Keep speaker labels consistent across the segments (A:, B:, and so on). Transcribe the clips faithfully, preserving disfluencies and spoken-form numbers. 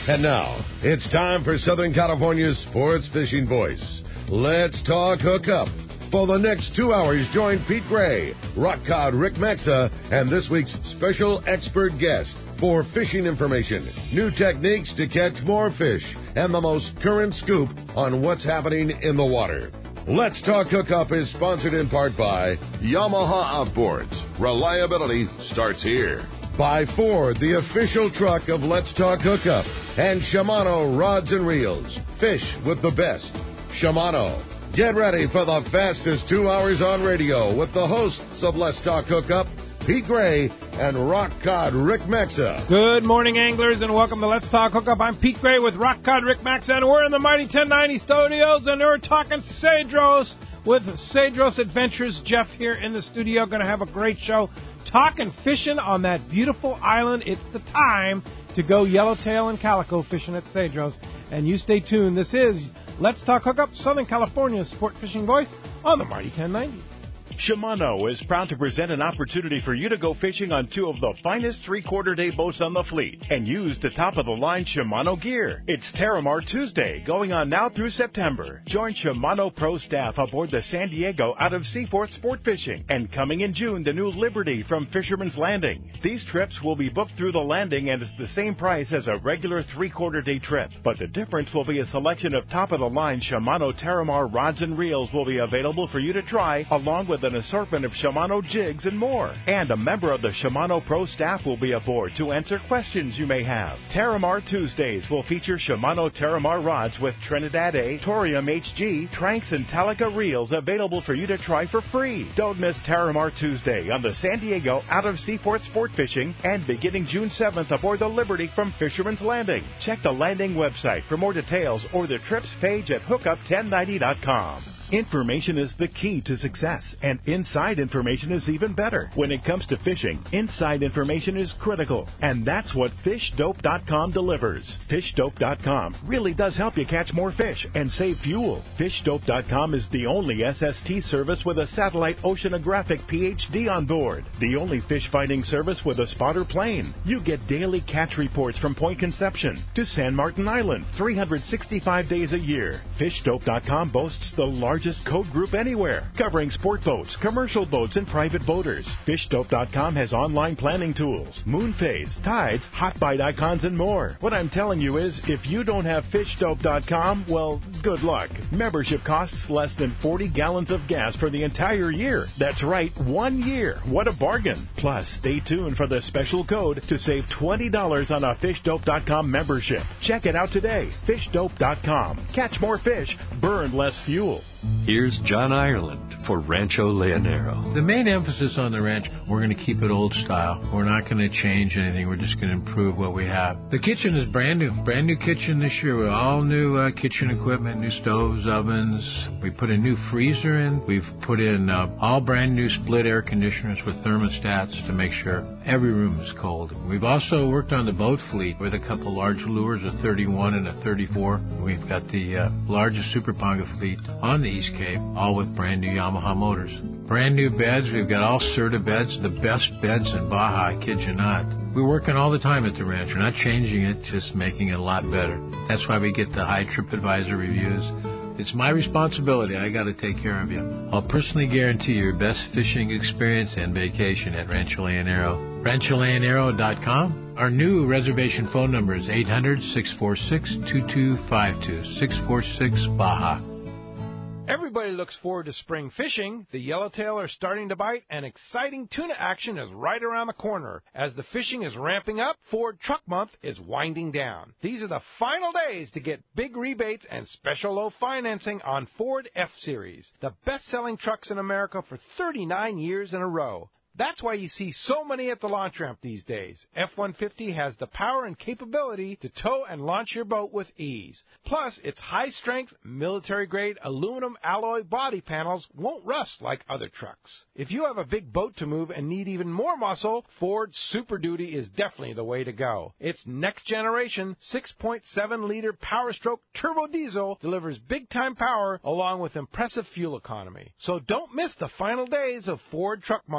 A: And now, it's time for Southern California's sports fishing voice. Let's talk hookup. For the next two hours, join Pete Gray, rock cod Rick Maxa, and this week's special expert guest for fishing information, new techniques to catch more fish, and the most current scoop on what's happening in the water. Let's Talk Hookup is sponsored in part by Yamaha Outboards. Reliability starts here. By Ford, the official truck of Let's Talk Hookup. And Shimano Rods and Reels. Fish with the best. Shimano. Get ready for the fastest two hours on radio with the hosts of Let's Talk Hookup, Pete Gray and Rock Cod Rick Maxa.
B: Good morning, anglers, and welcome to Let's Talk Hookup. I'm Pete Gray with Rock Cod Rick Maxa, and we're in the mighty ten ninety studios, and we're talking Cedros with Cedros Adventures. Jeff here in the studio, going to have a great show. Talking fishing on that beautiful island. It's the time to go yellowtail and calico fishing at Cedros. And you stay tuned. This is Let's Talk Hookup, Southern California's sport fishing voice on the mighty ten ninety.
C: Shimano is proud to present an opportunity for you to go fishing on two of the finest three-quarter day boats on the fleet and use the top-of-the-line Shimano gear. It's Terramar Tuesday, going on now through September. Join Shimano Pro staff aboard the San Diego out of Seaforth Sport Fishing, and coming in June, the new Liberty from Fisherman's Landing. These trips will be booked through the landing, and it's the same price as a regular three-quarter day trip. But the difference will be a selection of top-of-the-line Shimano Terramar rods and reels will be available for you to try, along with an assortment of Shimano jigs and more. And a member of the Shimano Pro staff will be aboard to answer questions you may have. Terramar Tuesdays will feature Shimano Terramar rods with Trinidad A, Torium H G, Tranks, and Talica reels available for you to try for free. Don't miss Terramar Tuesday on the San Diego out of Seaforth Sport Fishing, and beginning June seventh aboard the Liberty from Fisherman's Landing. Check the landing website for more details or the trips page at hookup ten ninety dot com. Information is the key to success, and inside information is even better. When it comes to fishing, inside information is critical, and that's what fish dope dot com delivers. fish dope dot com really does help you catch more fish and save fuel. fish dope dot com is the only S S T service with a satellite oceanographic P H D on board, the only fish finding service with a spotter plane. You get daily catch reports from Point Conception to San Martin Island, three hundred sixty-five days a year. fish dope dot com boasts the largest code group anywhere, covering sport boats, commercial boats, and private boaters. fish dope dot com has online planning tools, moon phase, tides, hot bite icons, and more. What I'm telling you is, if you don't have fish dope dot com, well, good luck. Membership costs less than forty gallons of gas for the entire year. That's right, one year. What a bargain. Plus, stay tuned for the special code to save twenty dollars on a fish dope dot com membership. Check it out today. fish dope dot com. Catch more fish, burn less fuel.
D: Here's John Ireland for Rancho Leonero.
E: The main emphasis on the ranch, we're going to keep it old style. We're not going to change anything. We're just going to improve what we have. The kitchen is brand new. Brand new kitchen this year with all new uh, kitchen equipment, new stoves, ovens. We put a new freezer in. We've put in uh, all brand new split air conditioners with thermostats to make sure every room is cold. We've also worked on the boat fleet with a couple large lures, a thirty-one and a thirty-four. We've got the uh, largest Super Ponga fleet on the East Cape, all with brand new Yamaha motors. Brand new beds. We've got all Serta beds, the best beds in Baja, I kid you not. We're working all the time at the ranch. We're not changing it, just making it a lot better. That's why we get the high TripAdvisor reviews. It's my responsibility. I got to take care of you. I'll personally guarantee your best fishing experience and vacation at Rancho Leonero. Rancho Leonero dot com. Our new reservation phone number is eight hundred, six four six, two two five two, six four six Baja.
B: Everybody looks forward to spring fishing. The yellowtail are starting to bite, and exciting tuna action is right around the corner. As the fishing is ramping up, Ford Truck Month is winding down. These are the final days to get big rebates and special low financing on Ford F-Series, the best-selling trucks in America for thirty-nine years in a row. That's why you see so many at the launch ramp these days. F one fifty has the power and capability to tow and launch your boat with ease. Plus, its high-strength, military-grade aluminum alloy body panels won't rust like other trucks. If you have a big boat to move and need even more muscle, Ford Super Duty is definitely the way to go. Its next-generation six point seven liter Power Stroke turbo diesel delivers big-time power along with impressive fuel economy. So don't miss the final days of Ford Truck Month. The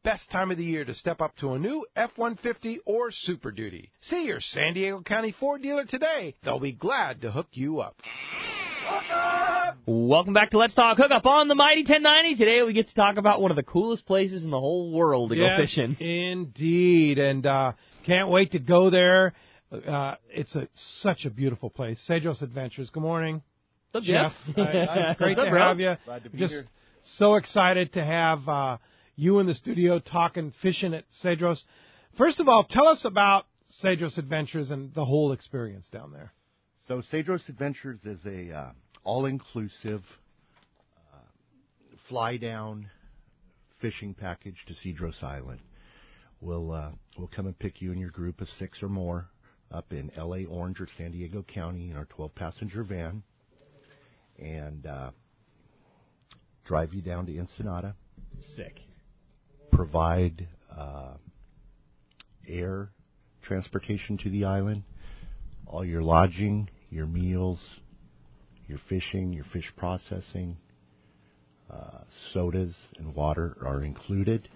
B: best time of the year to step up to a new F one fifty or Super Duty. See your San Diego County Ford dealer today. They'll be glad to hook you up.
F: Welcome back to Let's Talk Hookup on the Mighty ten ninety. Today we get to talk about one of the coolest places in the whole world to
B: yes,
F: go fishing.
B: Indeed, and uh, can't wait to go there. Uh, it's a, such a beautiful place. Cedros Adventures. Good morning.
F: What's
B: Jeff?
F: Jeff?
B: Uh, it's great
F: What's
B: to
F: up,
B: have you.
G: Glad to be
B: Just
G: here.
B: so excited to have uh, you in the studio talking fishing at Cedros. First of all, tell us about Cedros Adventures and the whole experience down there.
G: So Cedros Adventures is a uh, all-inclusive uh, fly-down fishing package to Cedros Island. We'll uh, we'll come and pick you and your group of six or more up in L A, Orange, or San Diego County in our twelve-passenger van, and uh, drive you down to Ensenada.
F: Sick.
G: Provide uh, air transportation to the island, all your lodging, your meals, your fishing, your fish processing, uh, sodas and water are included.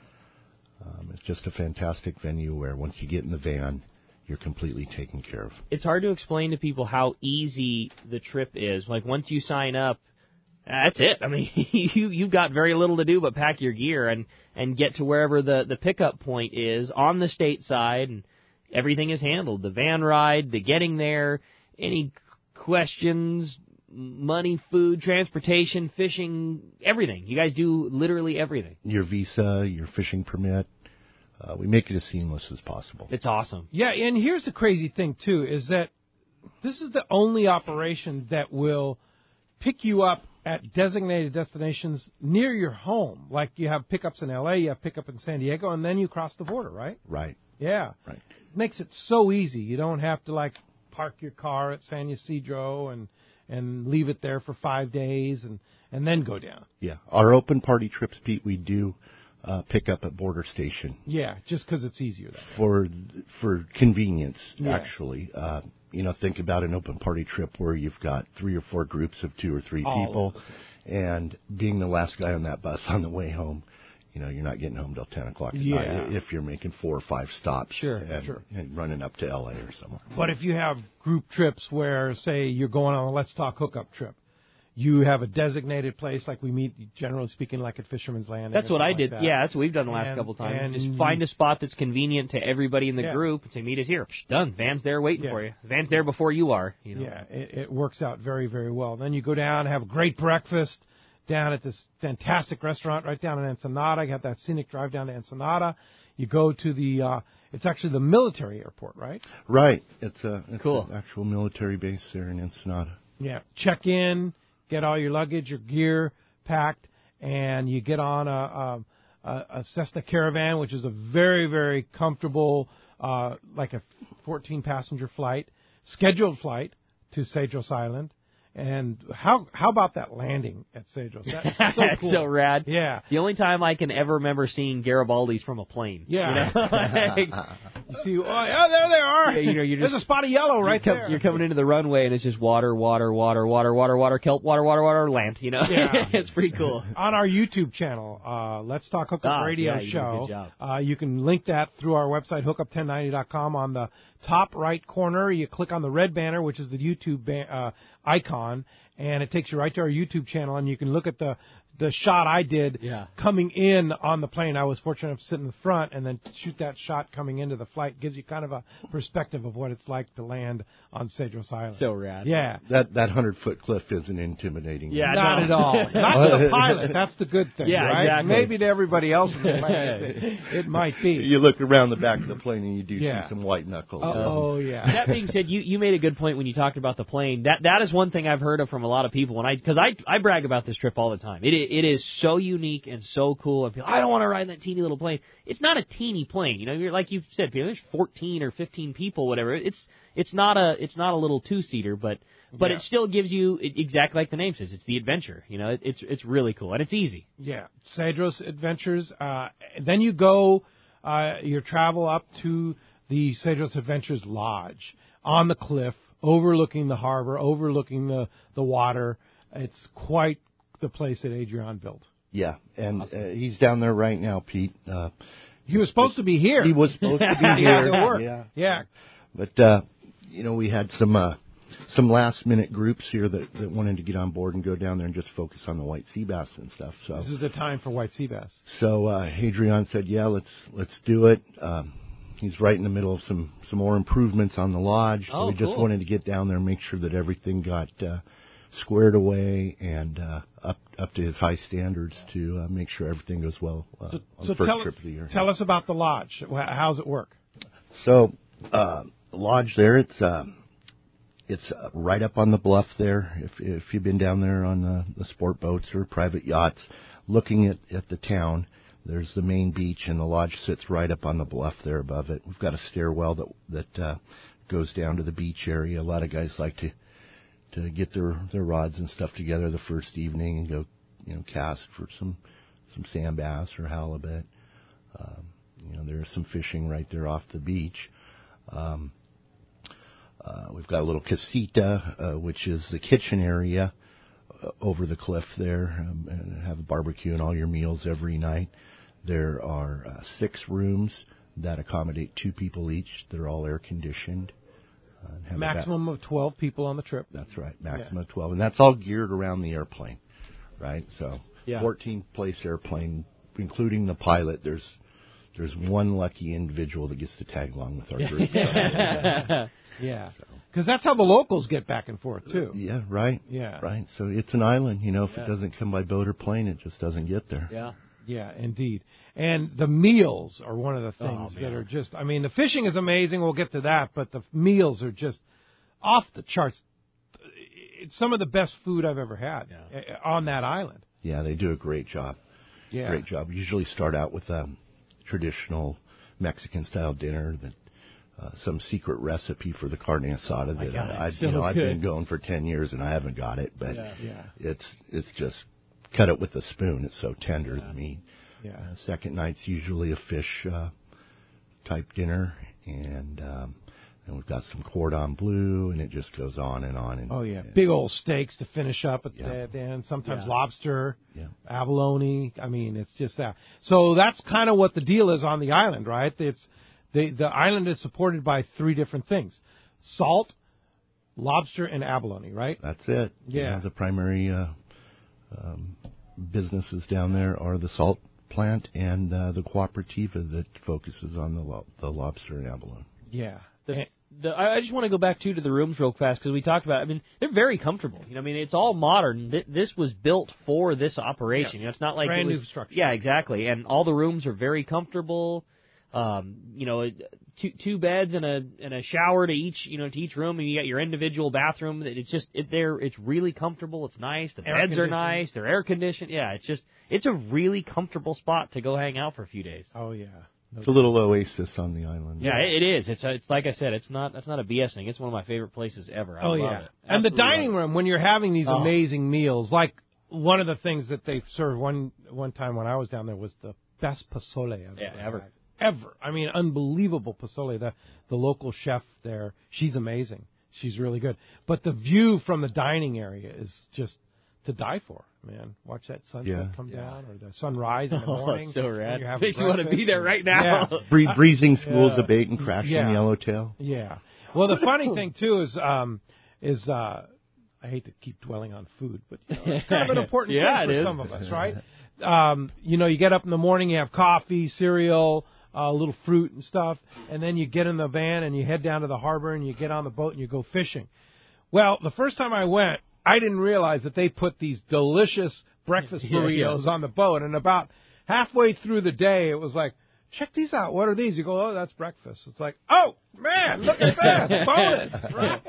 G: Um, it's just a fantastic venue where once you get in the van, you're completely taken care of.
F: It's hard to explain to people how easy the trip is. Like, once you sign up, that's it. I mean, you, you've got very little to do but pack your gear and, and get to wherever the, the pickup point is on the state side, and everything is handled. The van ride, the getting there, any questions, money, food, transportation, fishing, everything. You guys do literally everything.
G: Your visa, your fishing permit, uh, we make it as seamless as possible.
F: It's awesome.
B: Yeah, and here's the crazy thing, too, is that this is the only operation that will pick you up at designated destinations near your home. Like you have pickups in L A, you have pickup in San Diego, and then you cross the border, right?
G: Right.
B: Yeah.
G: Right.
B: It makes it so easy. You don't have to, like, park your car at San Ysidro and and leave it there for five days and, and then go down.
G: Yeah. Our open party trips, Pete, we do uh, pick up at Border Station.
B: Yeah, just because it's easier that way.
G: For for convenience,
B: Yeah.
G: actually. Uh, you know, think about an open party trip where you've got three or four groups of two or three
B: All
G: people,
B: over the
G: and being the last guy on that bus on the way home, you know, you're not getting home till ten o'clock at
B: Yeah.
G: night if you're making four or five stops
B: Sure,
G: and,
B: sure.
G: and running up to L A or somewhere.
B: But if you have group trips where, say, you're going on a Let's Talk hookup trip, you have a designated place like we meet, generally speaking, like at Fisherman's Landing.
F: That's
B: or
F: what I
B: something
F: did.
B: like that.
F: Yeah, that's what we've done the last
B: And-
F: couple times.
B: and-
F: Just find a spot that's convenient to everybody in the
B: Yeah.
F: group and say, meet us here. Psh, done. Van's there waiting
B: Yeah.
F: for you. Van's there before you are. You know?
B: Yeah, it, it works out very, very well. Then you go down, have a great breakfast down at this fantastic restaurant right down in Ensenada. You got that scenic drive down to Ensenada. You go to the, uh, it's actually the military airport, right?
G: Right. It's a it's
F: Cool.
G: an actual military base there in Ensenada.
B: Yeah. Check in, get all your luggage, your gear packed, and you get on a, a, a Cessna Caravan, which is a very, very comfortable, uh, like a fourteen-passenger flight, scheduled flight to Cedros Island. And how how about that landing at Cedros? That's so
F: That's
B: cool.
F: so rad.
B: Yeah.
F: The only time I can ever remember seeing Garibaldi's from a plane.
B: Yeah.
F: You know? Like,
B: You see, oh, yeah, there they are.
F: Yeah, you know, you're
B: There's
F: just-
B: a spot of yellow right
F: you're, com-
B: there.
F: you're coming into the runway and it's just water, water, water, water, water, water, kelp, water, water, water, land. You know,
B: Yeah.
F: it's pretty cool.
B: On our YouTube channel, uh, Let's Talk Hookup
F: Ah,
B: Radio
F: yeah, you did a
B: Show.
F: good job.
B: Uh, you can link that through our website, hookup ten ninety dot com. On the top right corner, you click on the red banner, which is the YouTube ba- uh, icon, and it takes you right to our YouTube channel, and you can look at the the shot I did
F: Yeah.
B: coming in on the plane. I was fortunate enough to sit in the front and then shoot that shot coming into the flight. Gives you kind of a perspective of what it's like to land on Cedros Island.
F: So rad.
B: Yeah.
G: That that hundred foot cliff isn't intimidating.
F: Yeah,
B: Not
F: no.
B: at all. Not to the pilot. That's the good thing,
F: Yeah,
B: right?
F: exactly.
B: Maybe to everybody else, it might, it, it might be.
G: You look around the back of the plane and you do
B: Yeah.
G: see some white knuckles.
B: Oh, oh, yeah.
F: That being said, you, you made a good point when you talked about the plane. That that is one thing I've heard of from a lot of people, and I because I I brag about this trip all the time. It it is so unique and so cool. And people, I don't want to ride that teeny little plane. It's not a teeny plane, you know. You're like you said, people, there's fourteen or fifteen people, whatever. It's it's not a it's not a little two seater, but but
B: Yeah.
F: it still gives you exactly like the name says. It's the adventure, you know. It, it's it's really cool and it's easy.
B: Yeah. Cedros Adventures. Uh, then you go, uh, your travel up to the Cedros Adventures Lodge on the cliff, overlooking the harbor, overlooking the, the water. It's quite the place that Adrian built.
G: Yeah, and awesome. uh, he's down there right now, Pete. Uh,
H: he was supposed to be here.
G: He was supposed to be here.
H: yeah,
G: yeah,
H: yeah.
G: But uh, you know, we had some uh, some last minute groups here that, that wanted to get on board and go down there and just focus on the white sea bass and stuff. So
H: this is the time for white sea bass.
G: So uh, Hadrian said, "Yeah, let's let's do it." Um, he's right in the middle of some some more improvements on the lodge, so
F: oh,
G: we just
F: cool.
G: wanted to get down there and make sure that everything got uh, squared away and uh, up up to his high standards to uh, make sure everything goes well uh,
H: so,
G: on
H: so
G: the first
H: tell,
G: trip of the year.
H: Tell us about the lodge. How's it work?
G: So uh, the lodge there, it's uh, it's uh, right up on the bluff there. If if you've been down there on the, the sport boats or private yachts, looking at, at the town, there's the main beach, and the lodge sits right up on the bluff there above it. We've got a stairwell that that uh, goes down to the beach area. A lot of guys like to to get their, their rods and stuff together the first evening and go, you know, cast for some some sand bass or halibut. Um, you know, there's some fishing right there off the beach. Um, uh, we've got a little casita, uh, which is the kitchen area uh, over the cliff there, um, and have a barbecue and all your meals every night. There are uh, six rooms that accommodate two people each. They're all air conditioned.
H: Uh, maximum of twelve people on the trip.
G: That's right, maximum yeah. of twelve, and that's all geared around the airplane, right? So,
H: yeah.
G: fourteen-place airplane, including the pilot. There's there's one lucky individual that gets to tag along with our group.
H: yeah, because so. that's how the locals get back and forth too.
G: Yeah, right.
H: Yeah,
G: right. So it's an island, you know. If
H: yeah.
G: it doesn't come by boat or plane, it just doesn't get there.
F: Yeah.
H: Yeah, indeed. And the meals are one of the things
F: oh,
H: that are just, I mean, the fishing is amazing. We'll get to that. But the meals are just off the charts. It's some of the best food I've ever had yeah. on that island.
G: Yeah, they do a great job.
H: Yeah.
G: Great job. We usually start out with a traditional Mexican-style dinner, that uh, some secret recipe for the carne asada that
F: God,
G: I, I
F: so
G: you know, I've been
F: good.
G: going for ten years and I haven't got it. But
H: yeah. Yeah.
G: it's it's just... cut it with a spoon. It's so tender,
H: yeah.
G: the meat.
H: Yeah.
G: Uh, second night's usually a fish uh, type dinner, and um, and we've got some cordon bleu, and it just goes on and on. And,
H: oh yeah,
G: and,
H: big old steaks to finish up at,
G: yeah.
H: the, at the end. Sometimes
F: yeah.
H: lobster,
G: yeah.
H: abalone. I mean, it's just that. So that's kind of what the deal is on the island, right? It's the the island is supported by three different things: salt, lobster, and abalone. Right?
G: That's it.
H: Yeah.
G: You know, the primary uh, um, businesses down there are the salt plant and uh, the cooperativa that focuses on the lo- the lobster and abalone.
H: Yeah.
F: The, the, I just want to go back too to the rooms real fast because we talked about. I mean, they're very comfortable. You know, I mean, it's all modern. Th- this was built for this operation.
H: Yes.
F: You know, it's not like
H: brand
F: it was,
H: new structure.
F: Yeah, exactly. And all the rooms are very comfortable. Um, you know, two two beds and a and a shower to each, you know, to each room, and you got your individual bathroom. It's just it there. It's really comfortable. It's nice. The
H: Air
F: beds are nice. They're air conditioned. Yeah, it's just it's a really comfortable spot to go hang out for a few days.
H: Oh yeah, no
G: It's a little oasis on the island.
F: Yeah, it, it is. It's a, it's like I said. It's not that's not a B S thing. It's one of my favorite places ever. I
H: oh
F: love
H: yeah,
F: it.
H: and the
F: Absolutely
H: dining
F: love it.
H: room when you're having these
F: Oh.
H: amazing meals, like one of the things that they served one one time when I was down there was the best pozole I've
F: Yeah,
H: ever.
F: ever.
H: had. Ever. I mean, unbelievable pozole. The the local chef there, she's amazing. She's really good. But the view from the dining area is just to die for, man. Watch that sunset
G: Yeah.
H: come down or the sunrise in the morning.
F: Oh, so rad.
H: when you're having
F: Makes you want to
H: breakfast.
F: be there right now.
H: Yeah.
G: Bree- breezing schools
H: Yeah.
G: of bait and crashing
H: Yeah.
G: yellowtail.
H: Yeah. Well, the funny thing too is um, is uh, I hate to keep dwelling on food, but you know, it's kind of an important
F: Yeah,
H: thing
F: it
H: for
F: is.
H: some of us, right? Um, you know, you get up in the morning, you have coffee, cereal, a uh, little fruit and stuff, and then you get in the van and you head down to the harbor and you get on the boat and you go fishing. Well, the first time I went, I didn't realize that they put these delicious breakfast
F: Yeah,
H: burritos
F: yeah.
H: on the boat, and about halfway through the day, it was like, check these out. What are these? You go, oh, that's breakfast. It's like, oh, man, look at that. Bonus.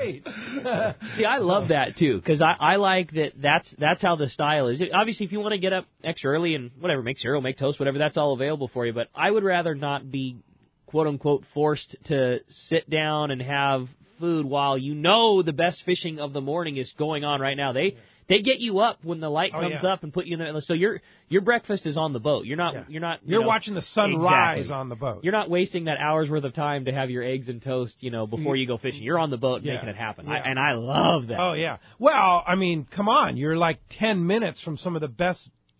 H: Right.
F: See, I love that too because I, I like that. That's that's how the style is. Obviously, if you want to get up extra early and whatever, make cereal, make toast, whatever, that's all available for you. But I would rather not be quote unquote forced to sit down and have food while you know the best fishing of the morning is going on right now. They they get you up when the light
H: Oh,
F: comes
H: yeah.
F: up and put you in there. So your your breakfast is on the boat. You're not
H: Yeah.
F: you're not you
H: You're
F: know,
H: watching the sun rise
F: exactly.
H: on the boat.
F: You're not wasting that hour's worth of time to have your eggs and toast, you know, before you go fishing. You're on the boat
H: Yeah.
F: making it happen.
H: Yeah.
F: I, and I love that.
H: Oh, yeah. Well, I mean, come on. You're like ten minutes from some of the best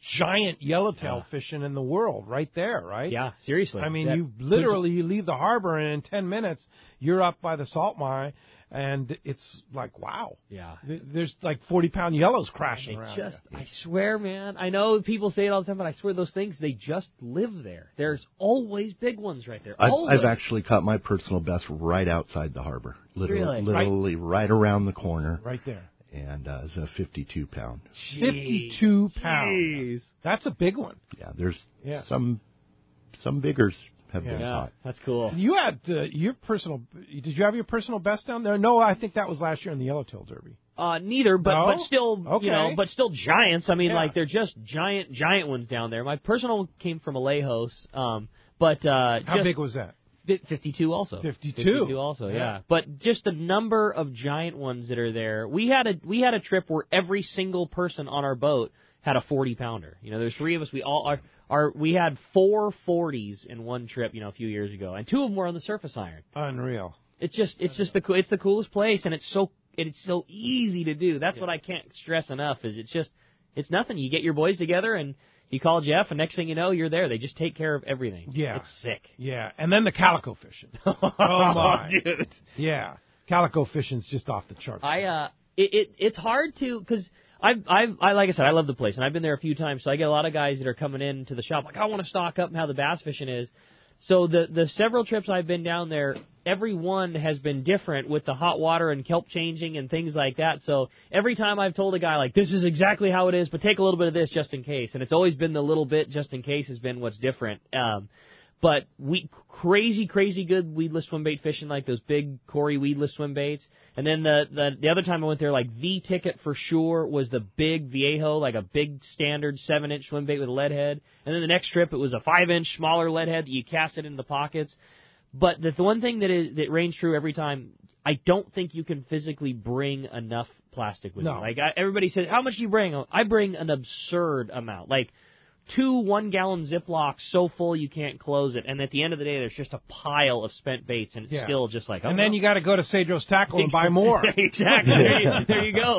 H: giant yellowtail
F: Yeah.
H: fishing in the world right there, right?
F: Yeah, seriously.
H: I mean,
F: That-
H: you literally you leave the harbor, and in ten minutes, you're up by the salt mine, and it's like, wow.
F: Yeah.
H: Th- There's like forty-pound yellows crashing
F: They
H: around.
F: just,
H: you.
F: I swear, man. I know people say it all the time, but I swear those things, they just live there. There's always big ones right there.
G: I've,
F: Always.
G: I've actually caught my personal best right outside the harbor. Literally,
F: Really?
G: literally right. around the corner.
H: Right there.
G: And uh, it's a fifty-two pound.
H: fifty-two pounds.
F: Jeez.
H: That's a big one.
G: Yeah, there's
H: Yeah.
G: some some biggers have been
F: Yeah,
G: caught.
F: that's cool.
H: You had uh, your personal. Did you have your personal best down there? No, I think that was last year in the Yellowtail Derby.
F: Uh, neither, but
H: No?
F: but still,
H: Okay.
F: you know, but still giants. I mean,
H: Yeah.
F: like they're just giant, giant ones down there. My personal came from Alejos, um, but uh,
H: How
F: just
H: big was that?
F: fi- fifty-two also.
H: fifty-two.
F: fifty-two also, yeah.
H: Yeah.
F: But just the number of giant ones that are there. We had a we had a trip where every single person on our boat had a forty pounder. You know, there's three of us. We all are. Our, we had four forties in one trip, you know, a few years ago, and two of them were on the surface iron.
H: Unreal.
F: It's just, it's just the, coo- it's the coolest place, and it's so, it's so easy to do. That's what I can't stress enough. Is it's just, it's nothing. You get your boys together, and you call Jeff, and next thing you know, you're there. They just take care of everything.
H: Yeah.
F: It's sick.
H: Yeah, and then the calico fishing. Oh my,
F: dude.
H: Yeah, calico fishing's just off the charts.
F: I, uh, it, it it's hard to, because I've, I've, I, like I said, I love the place, and I've been there a few times, so I get a lot of guys that are coming into the shop, like, I want to stock up on how the bass fishing is. So the, the several trips I've been down there, every one has been different with the hot water and kelp changing and things like that. So every time I've told a guy, like, this is exactly how it is, but take a little bit of this just in case. And it's always been the little bit just in case has been what's different. Um, but we crazy, crazy good weedless swim bait fishing, like those big Cory weedless swim baits. And then the, the the other time I went there, like the ticket for sure was the big Viejo, like a big standard seven inch swim bait with a lead head. And then the next trip it was a five inch smaller lead head that you cast it into the pockets. But the, the one thing that is that reigns true every time, I don't think you can physically bring enough plastic with
H: No.
F: you. Like I, everybody says, how much do you bring? I bring an absurd amount, like two one-gallon Ziplocs so full you can't close it, and at the end of the day, there's just a pile of spent baits, and it's
H: Yeah.
F: still just like, oh,
H: and then
F: no.
H: you got to go to Cedros Tackle and buy more.
F: Exactly. There you, there you go.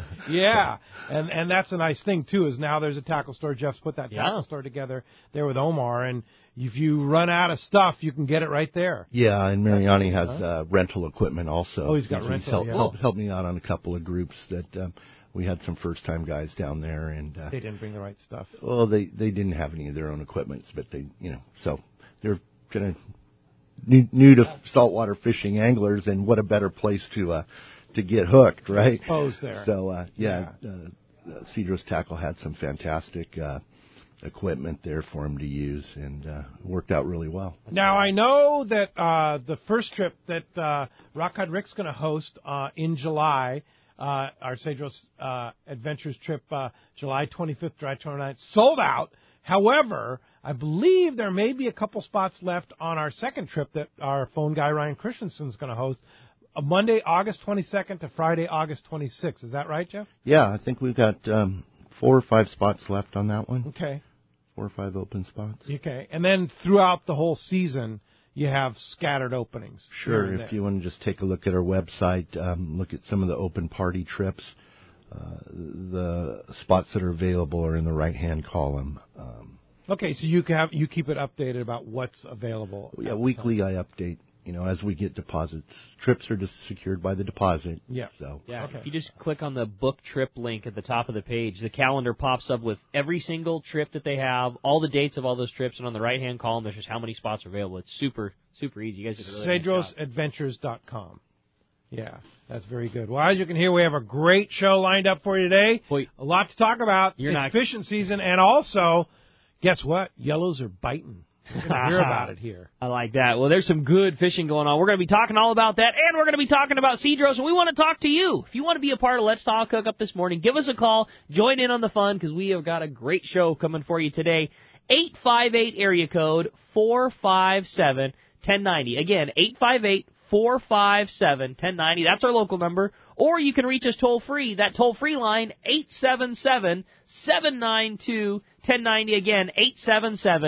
H: Yeah, and and that's a nice thing too. Is now there's a tackle store. Jeff's put that tackle
F: Yeah.
H: store together there with Omar, and if you run out of stuff, you can get it right there.
G: Yeah, and Mariani has uh, rental equipment also.
H: Oh, he's got rental,
G: helped,
H: yeah.
G: helped, helped me out on a couple of groups that um, we had some first-time guys down there, and uh,
H: They didn't bring the right stuff.
G: well, they they didn't have any of their own equipment, but they, you know, so they're kind of new, new to saltwater fishing anglers, and what a better place to uh, to get hooked, right?
H: Pose there.
G: So uh, yeah, Uh, uh, Cedros Tackle had some fantastic uh, equipment there for him to use, and uh, worked out really well.
H: Now, I know that uh, the first trip that uh, Rockcod Rick's going to host uh, in July, uh, our Cedros uh, Adventures trip, uh, July twenty-fifth, July twenty-ninth, sold out. However, I believe there may be a couple spots left on our second trip that our phone guy Ryan Christensen is going to host, uh, Monday, August twenty-second to Friday, August twenty-sixth. Is that right, Jeff?
G: Yeah, I think we've got um, four or five spots left on that one.
H: Okay.
G: Four or five open spots.
H: Okay. And then throughout the whole season, you have scattered openings.
G: Sure.
H: here and
G: If
H: there.
G: you want to just take a look at our website, um, look at some of the open party trips. Uh, the spots that are available are in the right-hand column. Um,
H: Okay, so you have you keep it updated about what's available.
G: yeah, weekly I update. You know, as we get deposits, trips are just secured by the deposit.
H: Yeah.
G: So
F: Yeah,
H: Okay.
F: if you just click on the book trip link at the top of the page, the calendar pops up with every single trip that they have, all the dates of all those trips, and on the right-hand column, there's just how many spots are available. It's super, super easy. You guys did a really nice job.
H: Cedros Adventures dot com. Yeah, that's very good. Well, as you can hear, we have a great show lined up for you today.
F: Boy,
H: A lot to talk about.
F: You're
H: it's
F: not-
H: fishing season, and also, guess what? Yellows are biting. We're going to hear about it here.
F: I like that. Well, there's some good fishing going on. We're going to be talking all about that, and we're going to be talking about Cedros, and we want to talk to you. If you want to be a part of Let's Talk Hook Up this morning, give us a call. Join in on the fun, because we have got a great show coming for you today. eight five eight area code four five seven, one oh nine oh. Again, eight five eight, four five seven, one oh nine oh. That's our local number. Or you can reach us toll-free. That toll-free line, eight seven seven, seven nine two, one oh nine oh. Again, eight seven seven,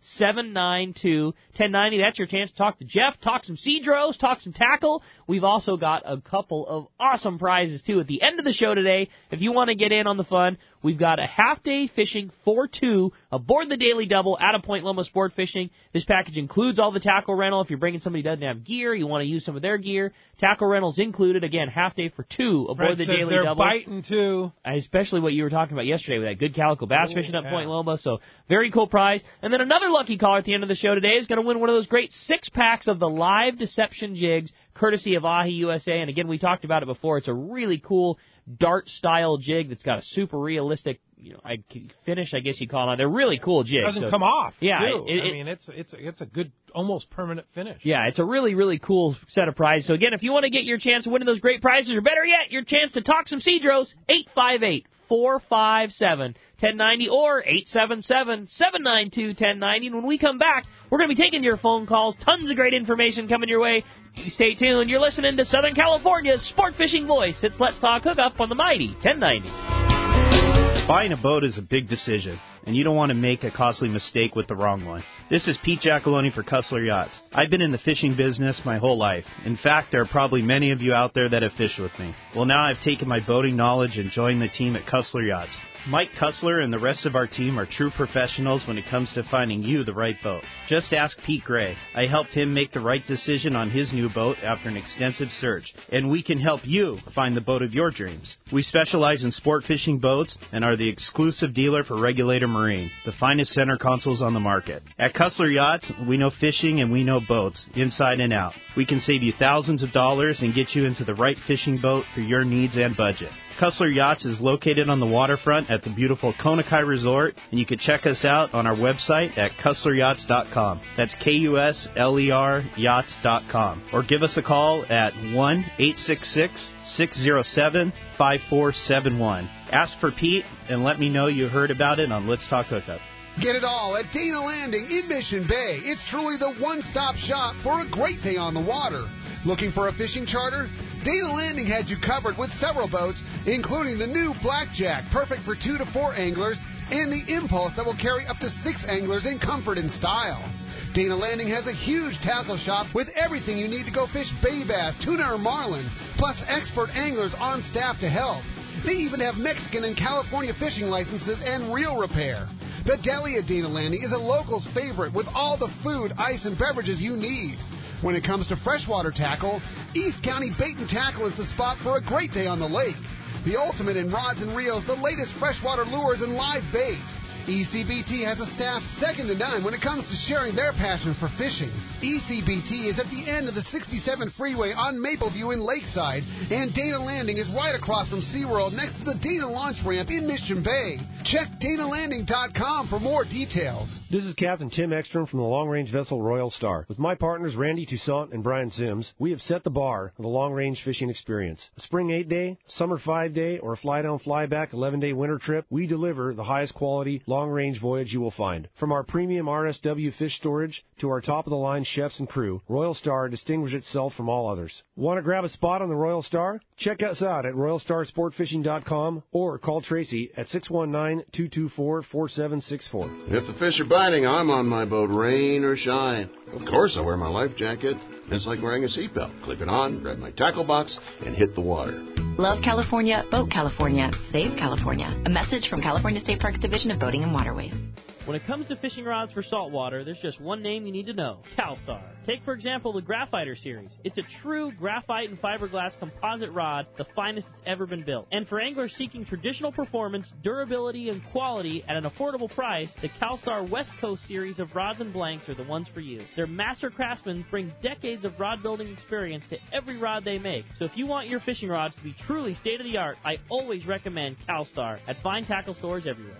F: seven nine two, one oh nine oh. That's your chance to talk to Jeff, talk some Cedros, talk some tackle. We've also got a couple of awesome prizes, too, at the end of the show today. If you want to get in on the fun, we've got a half-day fishing for two aboard the Daily Double out of Point Loma Sport Fishing. This package includes all the tackle rental. If you're bringing somebody who doesn't have gear, you want to use some of their gear, tackle rental's included. Again, half-day for two aboard
H: Fred
F: the
H: says
F: Daily
H: they're
F: Double.
H: Biting, too.
F: Especially what you were talking about yesterday with that good calico bass
H: Ooh,
F: fishing up
H: yeah.
F: Point Loma. So, very cool prize. And then another lucky caller at the end of the show today is going to win one of those great six-packs of the Live Deception jigs, courtesy of Ahi U S A. And again, we talked about it before. It's a really cool dart-style jig that's got a super realistic, you know, I, finish, I guess you call it. They're really cool jigs.
H: It doesn't
F: so,
H: come off,
F: yeah,
H: too.
F: It, it,
H: I mean, it's it's it's a good, almost permanent finish.
F: Yeah, it's a really, really cool set of prizes. So, again, if you want to get your chance of winning those great prizes, or better yet, your chance to talk some Cedros, eight five eight, four five seven, one oh nine oh or eight seven seven, seven nine two, one oh nine oh. And when we come back, we're going to be taking your phone calls. Tons of great information coming your way. Stay tuned. You're listening to Southern California's sport fishing voice. It's Let's Talk Hookup on the mighty ten ninety.
I: Buying a boat is a big decision, and you don't want to make a costly mistake with the wrong one. This is Pete Giacalone for Cussler Yachts. I've been in the fishing business my whole life. In fact, there are probably many of you out there that have fished with me. Well, now I've taken my boating knowledge and joined the team at Cussler Yachts. Mike Cussler and the rest of our team are true professionals when it comes to finding you the right boat. Just ask Pete Gray. I helped him make the right decision on his new boat after an extensive search, and we can help you find the boat of your dreams. We specialize in sport fishing boats and are the exclusive dealer for Regulator Marine, the finest center consoles on the market. At Cussler Yachts, we know fishing and we know boats, inside and out. We can save you thousands of dollars and get you into the right fishing boat for your needs and budget. Cussler Yachts is located on the waterfront at the beautiful Konakai Resort, and you can check us out on our website at Cussler Yachts dot com. That's K U S L E R yachts dot com. Or give us a call at one eight six six, six zero seven, five four seven one. Ask for Pete and let me know you heard about it on Let's Talk Hookup.
J: Get it all at Dana Landing in Mission Bay. It's truly the one-stop shop for a great day on the water. Looking for a fishing charter? Dana Landing had you covered with several boats, including the new Blackjack, perfect for two to four anglers, and the Impulse that will carry up to six anglers in comfort and style. Dana Landing has a huge tackle shop with everything you need to go fish bay bass, tuna, or marlin, plus expert anglers on staff to help. They even have Mexican and California fishing licenses and reel repair. The deli at Dana Landing is a local's favorite with all the food, ice, and beverages you need. When it comes to freshwater tackle, East County Bait and Tackle is the spot for a great day on the lake. The ultimate in rods and reels, the latest freshwater lures and live baits. E C B T has a staff second to none when it comes to sharing their passion for fishing. E C B T is at the end of the sixty-seven freeway on Mapleview in Lakeside, and Dana Landing is right across from SeaWorld next to the Dana Launch Ramp in Mission Bay. Check Dana Landing dot com for more details.
K: This is Captain Tim Ekstrom from the long-range vessel Royal Star. With my partners Randy Toussaint and Brian Sims, we have set the bar of the long-range fishing experience. A spring eight-day, summer five-day, or a fly-down, fly-back eleven-day winter trip, we deliver the highest quality long-range voyage you will find. From our premium R S W fish storage to our top-of-the-line chefs and crew, Royal Star distinguishes itself from all others. Want to grab a spot on the Royal Star? Check us out at royal star sport fishing dot com or call Tracy at six one nine, two two four, four seven six four.
L: If the fish are biting, I'm on my boat, rain or shine. Of course I wear my life jacket. It's like wearing a seatbelt. Clip it on, grab my tackle box, and hit the water.
M: Love California, Boat California, Save California. A message from California State Parks Division of Boating and Waterways.
F: When it comes to fishing rods for saltwater, there's just one name you need to know, CalStar. Take, for example, the Graphiter series. It's a true graphite and fiberglass composite rod, the finest it's ever been built. And for anglers seeking traditional performance, durability, and quality at an affordable price, the CalStar West Coast series of rods and blanks are the ones for you. Their master craftsmen bring decades of rod building experience to every rod they make. So if you want your fishing rods to be truly state-of-the-art, I always recommend CalStar at fine tackle stores everywhere.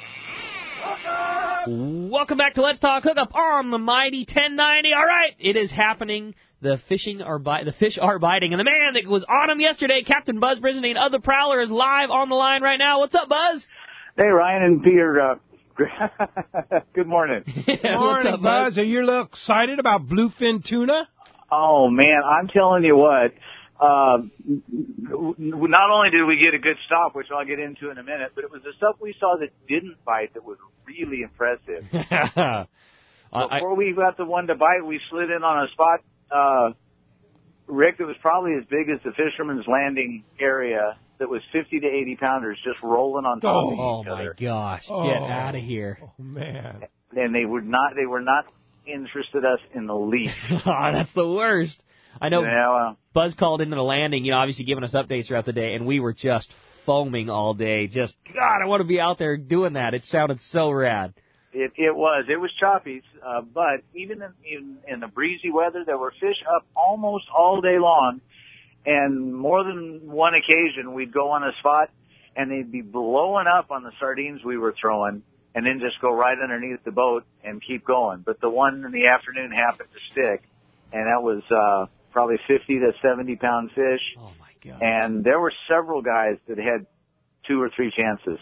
F: Welcome back to Let's Talk Hookup on the mighty ten ninety. All right, it is happening. The fishing are bi- the fish are biting, and the man that was on them yesterday, Captain Buzz Brisbane of the Prowler, is live on the line right now. What's up, Buzz?
N: Hey, Ryan and Peter. Uh, good morning.
H: Good morning, up, Buzz. Are you a little excited about bluefin tuna?
N: Oh man, I'm telling you what. Uh, not only did we get a good stop, which I'll get into in a minute, but it was the stuff we saw that didn't bite that was really impressive. Before I, we got the one to bite, we slid in on a spot, uh, Rick, it was probably as big as the Fisherman's Landing area that was fifty to eighty pounders just rolling on top
F: oh,
N: of each
F: oh
N: other.
F: my gosh.
H: Oh.
F: Get out of here.
H: Oh, man.
N: And they would not, they were not interested us in the least.
F: oh, that's the worst. I know
N: yeah, well,
F: Buzz called into the landing, you know, obviously giving us updates throughout the day, and we were just foaming all day. Just, God, I want to be out there doing that. It sounded so rad.
N: It, it was. It was choppy, uh, but even in, in, in the breezy weather, there were fish up almost all day long. And more than one occasion, we'd go on a spot, and they'd be blowing up on the sardines we were throwing, and then just go right underneath the boat and keep going. But the one in the afternoon happened to stick, and that was uh, probably fifty to seventy pound fish.
F: Oh, my God.
N: And there were several guys that had two or three chances.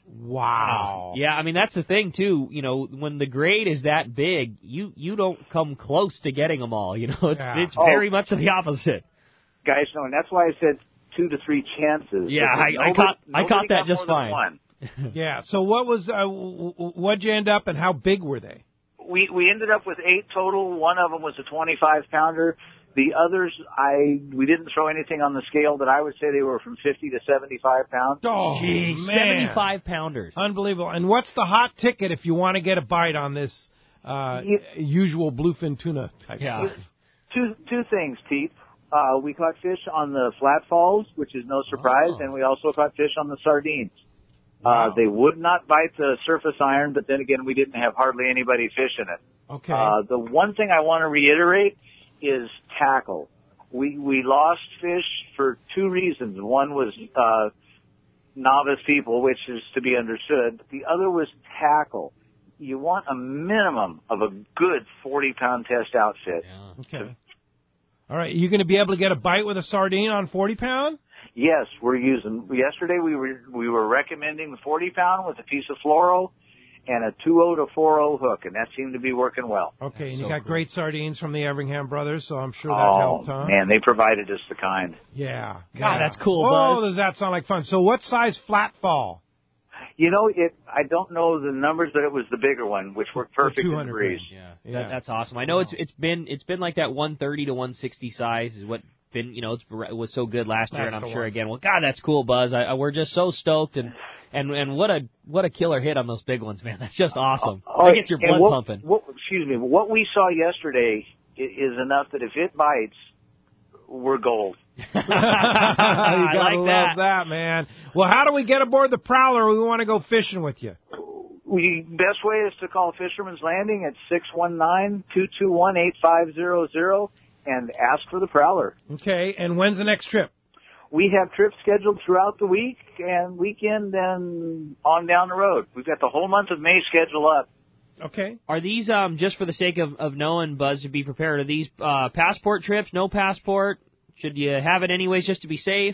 H: Wow.
F: Yeah, I mean, that's the thing, too. You know, when the grade is that big, you, you don't come close to getting them all. You know, it's,
H: Yeah.
F: it's very
N: Oh.
F: much the opposite.
N: Guys, no, and that's why I said two to three chances.
F: Yeah, I,
N: Nobody,
F: I caught I
N: nobody
F: caught that
N: got
F: just
N: more than
F: fine.
N: one.
H: Yeah. So what was, uh, w- w- what'd you end up and how big were they?
N: We we ended up with eight total. One of them was a twenty-five pounder. The others, I we didn't throw anything on the scale, but I would say they were from fifty to seventy-five pounds.
H: Oh,
F: Jeez,
H: man.
F: seventy-five pounders.
H: Unbelievable. And what's the hot ticket if you want to get a bite on this uh,
N: You-
H: usual bluefin tuna type
F: Yeah.
H: stuff?
N: Two two things, Pete. Uh, we caught fish on the flat falls, which is no surprise,
F: Oh.
N: and we also caught fish on the sardines.
H: Wow.
N: Uh, they would not bite the surface iron, but then again, we didn't have hardly anybody fishing it.
H: Okay.
N: Uh, the one thing I want to reiterate is tackle. We we lost fish for two reasons. One was uh, novice people, which is to be understood. The other was tackle. You want a minimum of a good forty pound test outfit.
F: Yeah.
H: Okay. All right. You going to be able to get a bite with a sardine on forty pound?
N: Yes, we're using. Yesterday we were we were recommending the forty pound with a piece of fluoro and a two oh to four oh hook, and that seemed to be working well.
H: Okay.
F: That's
H: and you
F: so
H: got
F: cool.
H: great sardines from the Everingham brothers, so I'm sure that
N: oh
H: helped, huh?
N: man, they provided us the kind.
H: Yeah.
F: God,
H: yeah.
F: that's cool,
H: Oh,
F: Buzz.
H: does that sound like fun? So what size flat fall?
N: You know, it. I don't know the numbers, but it was the bigger one, which worked perfect in the
H: two hundred
N: breeze.
F: Yeah,
H: Yeah.
F: That, that's awesome. I know it's it's been it's been like that one thirty to one sixty size is what been you know it's, it was so good last year,
H: That's
F: and I'm
H: the
F: sure
H: one.
F: again. Well, God, that's cool, Buzz. I, I, we're just so stoked, and and and what a what a killer hit on those big ones, man. That's just awesome.
N: Oh,
F: That gets your
N: and
F: blood
N: what,
F: pumping.
N: What, excuse me. What we saw yesterday i- is enough that if it bites, we're gold.
H: you
F: I
H: gotta
F: like
H: love
F: that.
H: that, man. Well, how do we get aboard the Prowler? We want to go fishing with you.
N: We best way is to call Fisherman's Landing at six one nine, two two one, eight five zero zero and ask for the Prowler.
H: Okay. And when's the next trip?
N: We have trips scheduled throughout the week and weekend and on down the road. We've got the whole month of May scheduled up.
H: Okay.
F: Are these um just for the sake of of knowing, Buzz, to be prepared? Are these uh passport trips? No passport? Should you have it anyways just to be safe?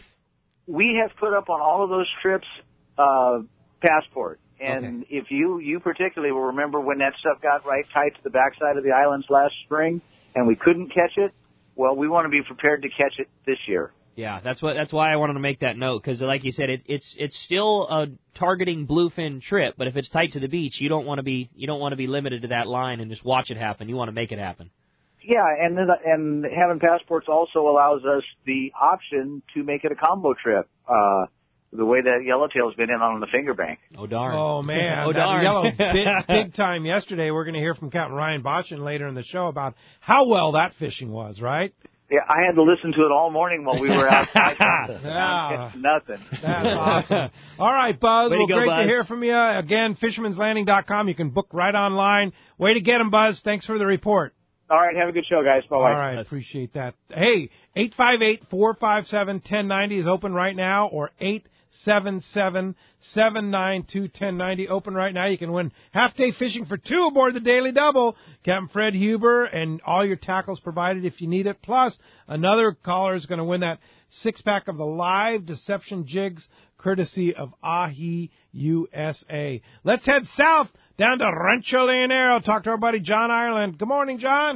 N: We have put up on all of those trips uh passport. And if you you particularly will remember when that stuff got right tight to the backside of the islands last spring and we couldn't catch it, well, we want to be prepared to catch it this year.
F: Yeah, that's what. That's why I wanted to make that note because, like you said, it, it's it's still a targeting bluefin trip, but if it's tight to the beach, you don't want to be you don't want to be limited to that line and just watch it happen. You want to make it happen.
N: Yeah, and then, and having passports also allows us the option to make it a combo trip. Uh, the way that Yellowtail's been in on the Finger Bank.
F: Oh darn!
H: Oh man!
F: oh
H: that
F: darn!
H: Yellow big, big time yesterday. We're going to hear from Captain Ryan Botchin later in the show about how well that fishing was, right?
N: Yeah, I had to listen to it all morning while we were outside.
H: Yeah.
N: Nothing.
H: That's awesome. All right, Buzz.
F: Way to
H: well,
F: go,
H: great
F: Buzz.
H: to hear from you. Again, fishermans landing dot com. You can book right online. Way to get 'em, Buzz. Thanks for the report.
N: All right, have a good show, guys. Bye-bye.
H: All right, appreciate that. Hey, eight five eight, four five seven, one oh nine oh is open right now, or eight seven seven, seven nine two, one oh nine oh. Open right now. You can win half-day fishing for two aboard the Daily Double. Captain Fred Huber, and all your tackles provided if you need it. Plus, another caller is going to win that six-pack of the live deception jigs, courtesy of Ahi U S A. Let's head south down to Rancho Leonero. Talk to our buddy John Ireland. Good morning, John.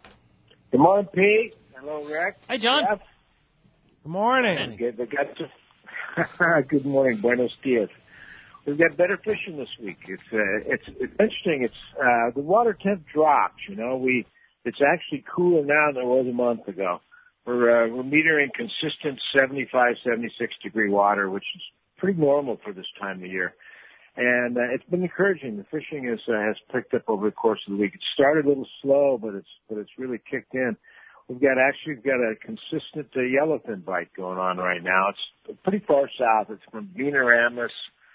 O: Good morning, Pete. Hello, Rick.
F: Hi, John.
O: Jeff.
H: Good morning.
O: Good, I got to- Good morning. Buenos dias. we've got better fishing this week. It's uh, it's it's interesting. It's uh, the water temp dropped. You know, we it's actually cooler now than it was a month ago. We're uh, we're metering consistent seventy-five, seventy-six degree water, which is pretty normal for this time of year. And uh, it's been encouraging. The fishing is, uh, has picked up over the course of the week. It started a little slow, but it's but it's really kicked in. We've got actually got a consistent uh, yellowfin bite going on right now. It's pretty far south. It's from Beanoramus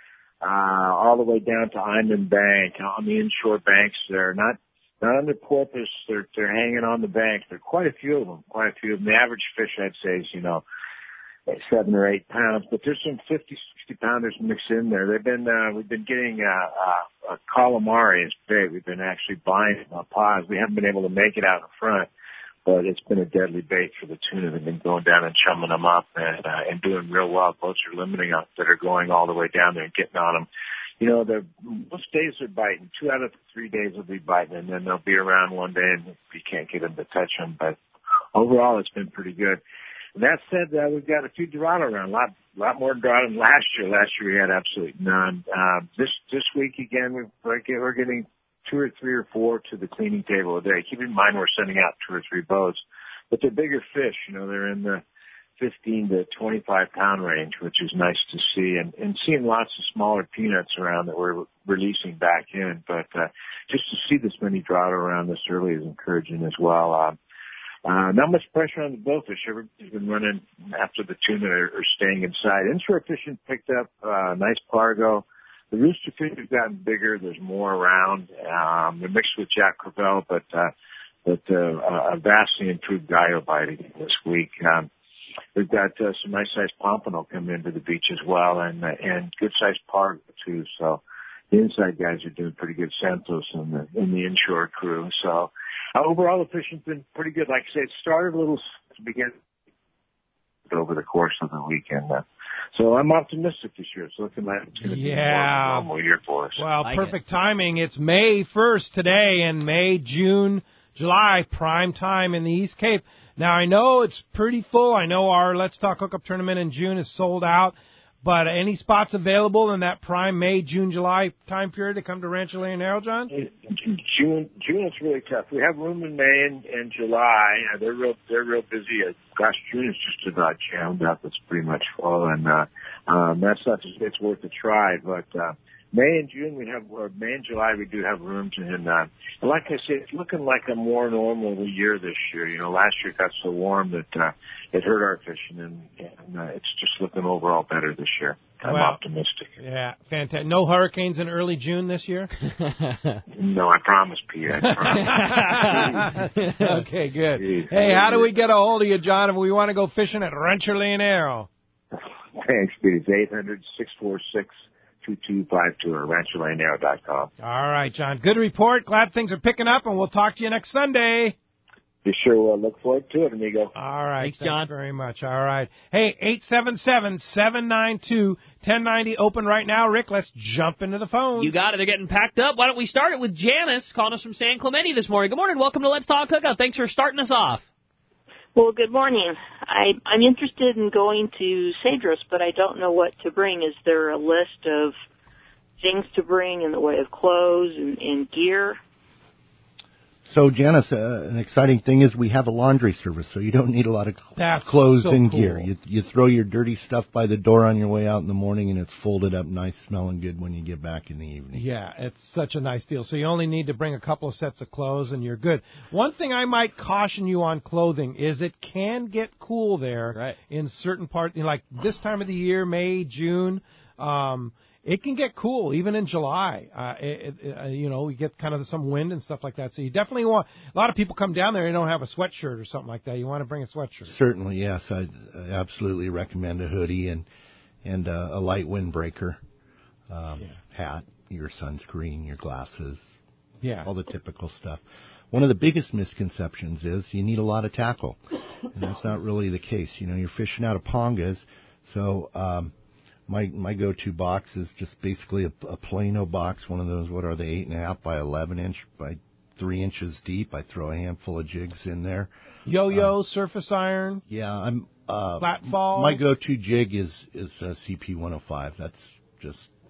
O: uh, all the way down to Iman Bank on the inshore banks there. Not not under porpoise. They're they're hanging on the bank. There are quite a few of them. Quite a few of them. The average fish, I'd say, is you know. seven or eight pounds, but there's some fifty, sixty pounders mixed in there. They've been, uh, we've been getting, uh, uh, a calamari is big. We've been actually buying uh, pods. We haven't been able to make it out in front, but it's been a deadly bait for the tuna. They've been going down and chumming them up and, uh, and doing real well. Boats are limiting up that are going all the way down there and getting on them. You know, the most days they're biting. Two out of three days will be biting, and then they'll be around one day and you can't get them to touch them. But overall, it's been pretty good. That said, uh, we've got a few Dorado around, a lot, lot more Dorado than last year. Last year we had absolutely none. Uh, this, this week again, we're, we're getting two or three or four to the cleaning table a day. Keep in mind we're sending out two or three boats, but they're bigger fish. You know, they're in the fifteen to twenty-five pound range, which is nice to see, and, and seeing lots of smaller peanuts around that we're releasing back in. But, uh, just to see this many Dorado around this early is encouraging as well. Uh, Uh, not much pressure on the bowfish. Everybody's been running after the tuna or, or staying inside. Inshore fishing picked up, uh, nice pargo. The rooster fish have gotten bigger. There's more around. Um, they're mixed with Jack Crevalle, but, uh, but, uh, a vastly improved Gallo bite again this week. Um, we've got, uh, some nice sized pompano coming into the beach as well, and, uh, and good sized pargo too. So the inside guys are doing pretty good. Santos and the, in the inshore crew. So, Uh, overall, the fishing's been pretty good. Like I say, it started a little to begin over the course of the weekend. Uh, so I'm optimistic this year. It's looking like it's going to
H: yeah.
O: be more of a normal year for us.
H: Well,
O: like
H: perfect it. timing. It's May first today, and May, June, July, prime time in the East Cape. Now, I know it's pretty full. I know our Let's Talk Hookup tournament in June is sold out. But any spots available in that prime May, June, July time period to come to Rancho Leonero, John?
O: June, June is really tough. We have room in May and, and July. Uh, they're real, they're real busy. Uh, gosh, June is just about jammed up. It's pretty much full, and uh, um, that's not just, it's worth a try. But uh, May and June we have, or May and July we do have rooms, and uh, and like I said, it's looking like a more normal year this year. You know, last year it got so warm that uh, it hurt our fishing, and, and uh, it's just looking overall better this year. I'm
H: well,
O: optimistic.
H: Yeah, fantastic. No hurricanes in early June this year?
O: No, I promise, Pete. I promise.
H: Okay, good. Jeez, hey, how do we get a hold of you, John, if we want to go fishing at Rancho Leonero?
O: Thanks, Pete. It's eight hundred, six four six, two two five two or rancho leonero dot com.
H: All right, John. Good report. Glad things are picking up, and we'll talk to you next Sunday.
O: You sure will. Look forward to it, amigo.
H: All right.
F: Thanks, John.
H: Thanks very much. All right. Hey, eight seven seven, seven nine two, one oh nine oh open right now. Rick, let's jump into the phone.
F: You got it. They're getting packed up. Why don't we start it with Janice calling us from San Clemente this morning. Good morning. Welcome to Let's Talk Hookup. Thanks for starting us off.
P: Well, good morning. I, I'm interested in going to Cedros, but I don't know what to bring. Is there a list of things to bring in the way of clothes and, and gear?
G: So, Janice, uh, an exciting thing is we have a laundry service, so you don't need a lot of
H: That's
G: clothes
H: so
G: and
H: cool.
G: gear. You, you throw your dirty stuff by the door on your way out in the morning, and it's folded up nice, smelling good when you get back in the evening.
H: Yeah, it's such a nice deal. So you only need to bring a couple of sets of clothes, and you're good. One thing I might caution you on clothing is it can get cool there
F: right.
H: in certain parts, you know, like this time of the year, May, June. Um, It can get cool, even in July. Uh, it, it, uh, you know, we get kind of some wind and stuff like that. So you definitely want, a lot of people come down there and don't have a sweatshirt or something like that. You want to bring a sweatshirt.
G: Certainly, yes. I absolutely recommend a hoodie and, and uh, a light windbreaker, um, yeah. hat, your sunscreen, your glasses,
H: yeah,
G: all the typical stuff. One of the biggest misconceptions is you need a lot of tackle, and that's not really the case. You know, you're fishing out of pongas, so um, My my go-to box is just basically a, a Plano box, one of those, what are they, eight and a half by eleven inch by three inches deep. I throw a handful of jigs in there.
H: Yo-yo, uh, surface iron.
G: Yeah, I'm. Uh,
H: flat fall.
G: My go-to jig is is uh, C P one oh five. That's just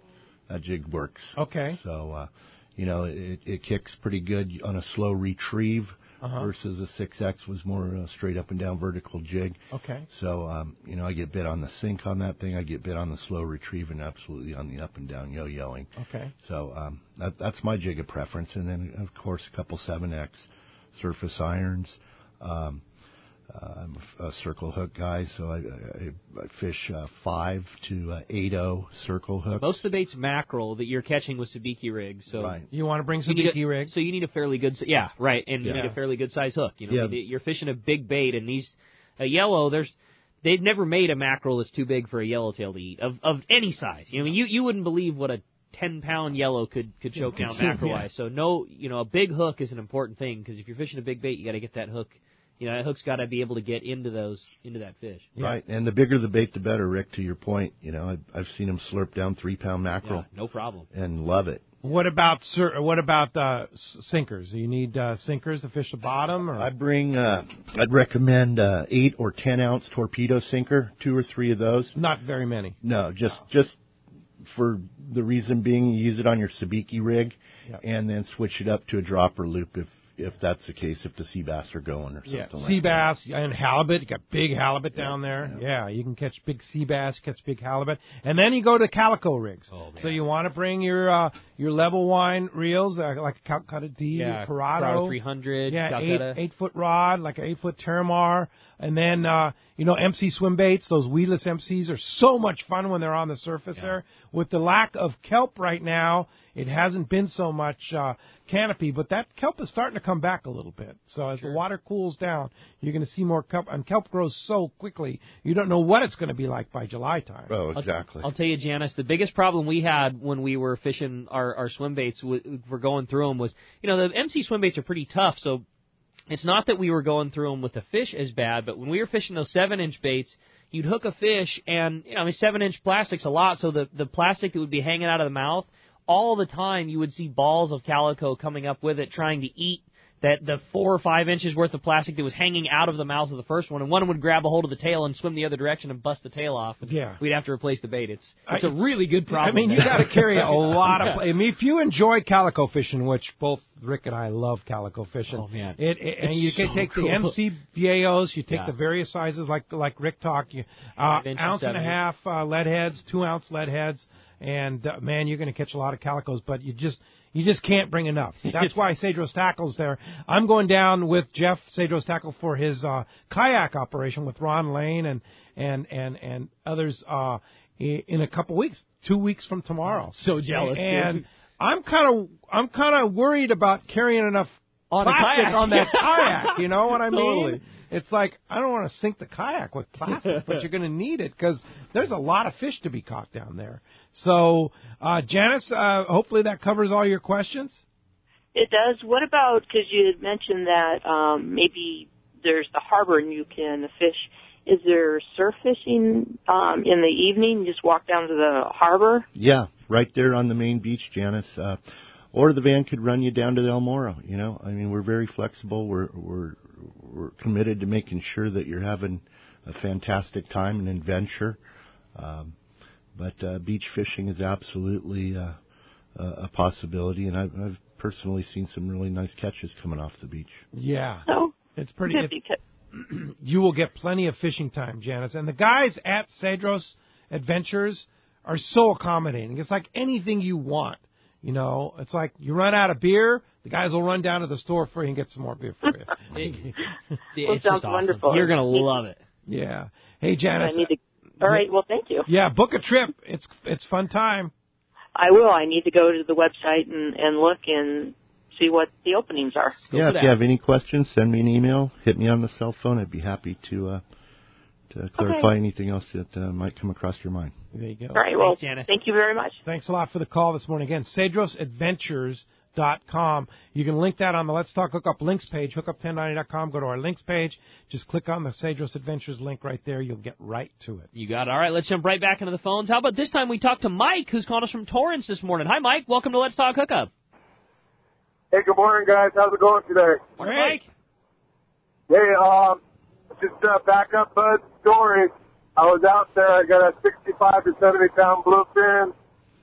G: that jig works.
H: Okay.
G: So, uh, you know, it, it kicks pretty good on a slow retrieve
H: Uh-huh.
G: versus a six X was more uh, straight up and down vertical jig.
H: Okay.
G: So, um, you know, I get bit on the sink on that thing. I get bit on the slow retrieve and absolutely on the up and down yo-yoing.
H: Okay.
G: So um, that, that's my jig of preference. And then, of course, a couple seven X surface irons. Um, uh, I'm a, a circle hook guy, so I, I, I fish uh, five to uh, eight oh circle hooks.
F: Most of the bait's mackerel that you're catching with sabiki rigs. So
G: Right.
H: You want to bring
F: you need
H: sabiki
F: a,
H: rigs?
F: So you need a fairly good, si- yeah, right, and you
G: Yeah.
F: need a fairly good size hook. You know,
G: Yeah.
F: You- you're fishing a big bait, and these a yellow. There's they've never made a mackerel that's too big for a yellowtail to eat of of any size. You know, I mean, you you wouldn't believe what a ten pound yellow could could choke down mackerel wise. So no, you know, a big hook is an important thing because if you're fishing a big bait, you got to get that hook. You know, that hook's got to be able to get into those into that fish.
G: Right, and the bigger the bait, the better, Rick, to your point. You know, I've, I've seen them slurp down three-pound mackerel.
F: Yeah, no problem.
G: And love it.
H: What about sir, what about uh, s- sinkers? Do you need uh, sinkers to fish the bottom? Or?
G: I bring, uh, I'd recommend uh, eight or ten ounce torpedo sinker, two or three of those.
H: Not very many.
G: No, just just for the reason being, you use it on your sabiki rig,
H: Yep.
G: and then switch it up to a dropper loop if if that's the case, if the sea bass are going or something
H: Yeah,
G: like
H: sea
G: that.
H: bass and halibut. You got big halibut down there. Yeah. you can catch big sea bass, catch big halibut, and then you go to calico rigs.
F: Oh,
H: so you want to bring your uh, your level wine reels, uh, like a Calcutta D,
F: Yeah,
H: Corrado,
F: Corrado three hundred,
H: yeah,
F: Calcutta.
H: eight eight foot rod, like an eight foot Terramar, and then uh, you know M C swim baits. Those weedless M Cs are so much fun when they're on the surface there. With the lack of kelp right now, it hasn't been so much uh, canopy, but that kelp is starting to come back a little bit. So as the water cools down, you're going to see more kelp, and kelp grows so quickly, you don't know what it's going to be like by July time.
G: Oh, exactly.
F: I'll, I'll tell you, Janice, the biggest problem we had when we were fishing our, our swim baits, w- we're going through them, was, you know, the M C swim baits are pretty tough, so it's not that we were going through them with the fish as bad, but when we were fishing those seven-inch baits, you'd hook a fish, and, you know, I mean, seven-inch plastic's a lot, so the, the plastic that would be hanging out of the mouth, all the time you would see balls of calico coming up with it, trying to eat that the four or five inches worth of plastic that was hanging out of the mouth of the first one, and one would grab a hold of the tail and swim the other direction and bust the tail off. And
H: Yeah.
F: we'd have to replace the bait. It's it's
H: I-
F: a really good problem.
H: I mean, you got to carry a lot of. I mean, if you enjoy calico fishing, which both Rick and I love calico fishing.
F: Oh, man.
H: It, it and
F: It's
H: you can
F: so
H: take
F: cool.
H: the M C V A Os, you take
F: Yeah.
H: the various sizes like like Rick talked, you, uh,
F: Five inch and
H: ounce and a
F: seven.
H: half uh, lead heads, two ounce lead heads, and uh, man, you're going to catch a lot of calicos, but you just you just can't bring enough. That's why Cedros Tackle's there. I'm going down with Jeff Cedros Tackle for his uh, kayak operation with Ron Lane and and and and others uh, i- in a couple weeks, two weeks from tomorrow.
F: So jealous,
H: And
F: dude.
H: I'm kind of I'm kind of worried about carrying enough
F: On a
H: plastic
F: kayak.
H: on that kayak. You know what I mean?
F: Totally.
H: It's like I don't want to sink the kayak with plastic, but you're going to need it because there's a lot of fish to be caught down there. So, uh, Janice, uh, hopefully that covers all your questions.
P: It does. What about, because you had mentioned that um, maybe there's the harbor and you can fish. Is there surf fishing um, in the evening? You just walk down to the harbor?
G: Yeah, right there on the main beach, Janice. Uh, or the van could run you down to the El Moro. You know, I mean, we're very flexible. We're we're we're committed to making sure that you're having a fantastic time and adventure. Um, but uh, beach fishing is absolutely uh, a, a possibility, and I've, I've personally seen some really nice catches coming off the beach.
H: Yeah,
P: Oh,
H: it's pretty.
P: good
H: It,
P: because
H: you will get plenty of fishing time, Janice, and the guys at Cedros Adventures are so accommodating. It's like anything you want. You know, it's like you run out of beer, the guys will run down to the store for you and get some more beer for you.
F: It-
P: Well,
F: it's
P: sounds
F: just awesome.
P: wonderful.
F: You're gonna love it.
H: Yeah. Hey, Janice.
P: I need to. All right. Well, thank you.
H: Yeah, book a trip. It's it's fun time.
P: I will. I need to go to the website and, and look and see what the openings are.
G: Yeah, if you have any questions, send me an email, hit me on the cell phone. I'd be happy to uh, to clarify
P: Okay.
G: anything else that uh, might come across your mind.
H: There you go.
P: All right. Well,
F: Thanks, Janice.
P: thank you very much.
H: Thanks a lot for the call this morning. Again, Cedros Adventures dot com. You can link that on the Let's Talk Hookup links page, hookup ten ninety dot com. Go to our links page. Just click on the Cedros Adventures link right there. You'll get right to it.
F: You got it. All right, let's jump right back into the phones. How about this time we talk to Mike, who's calling us from Torrance this morning. Hi, Mike. Welcome to Let's Talk Hookup.
Q: Hey, good morning, guys. How's it going today?
F: Morning, Mike.
Q: Hey, um, just uh, back up Bud's story. I was out there. I got a sixty-five to seventy pound bluefin.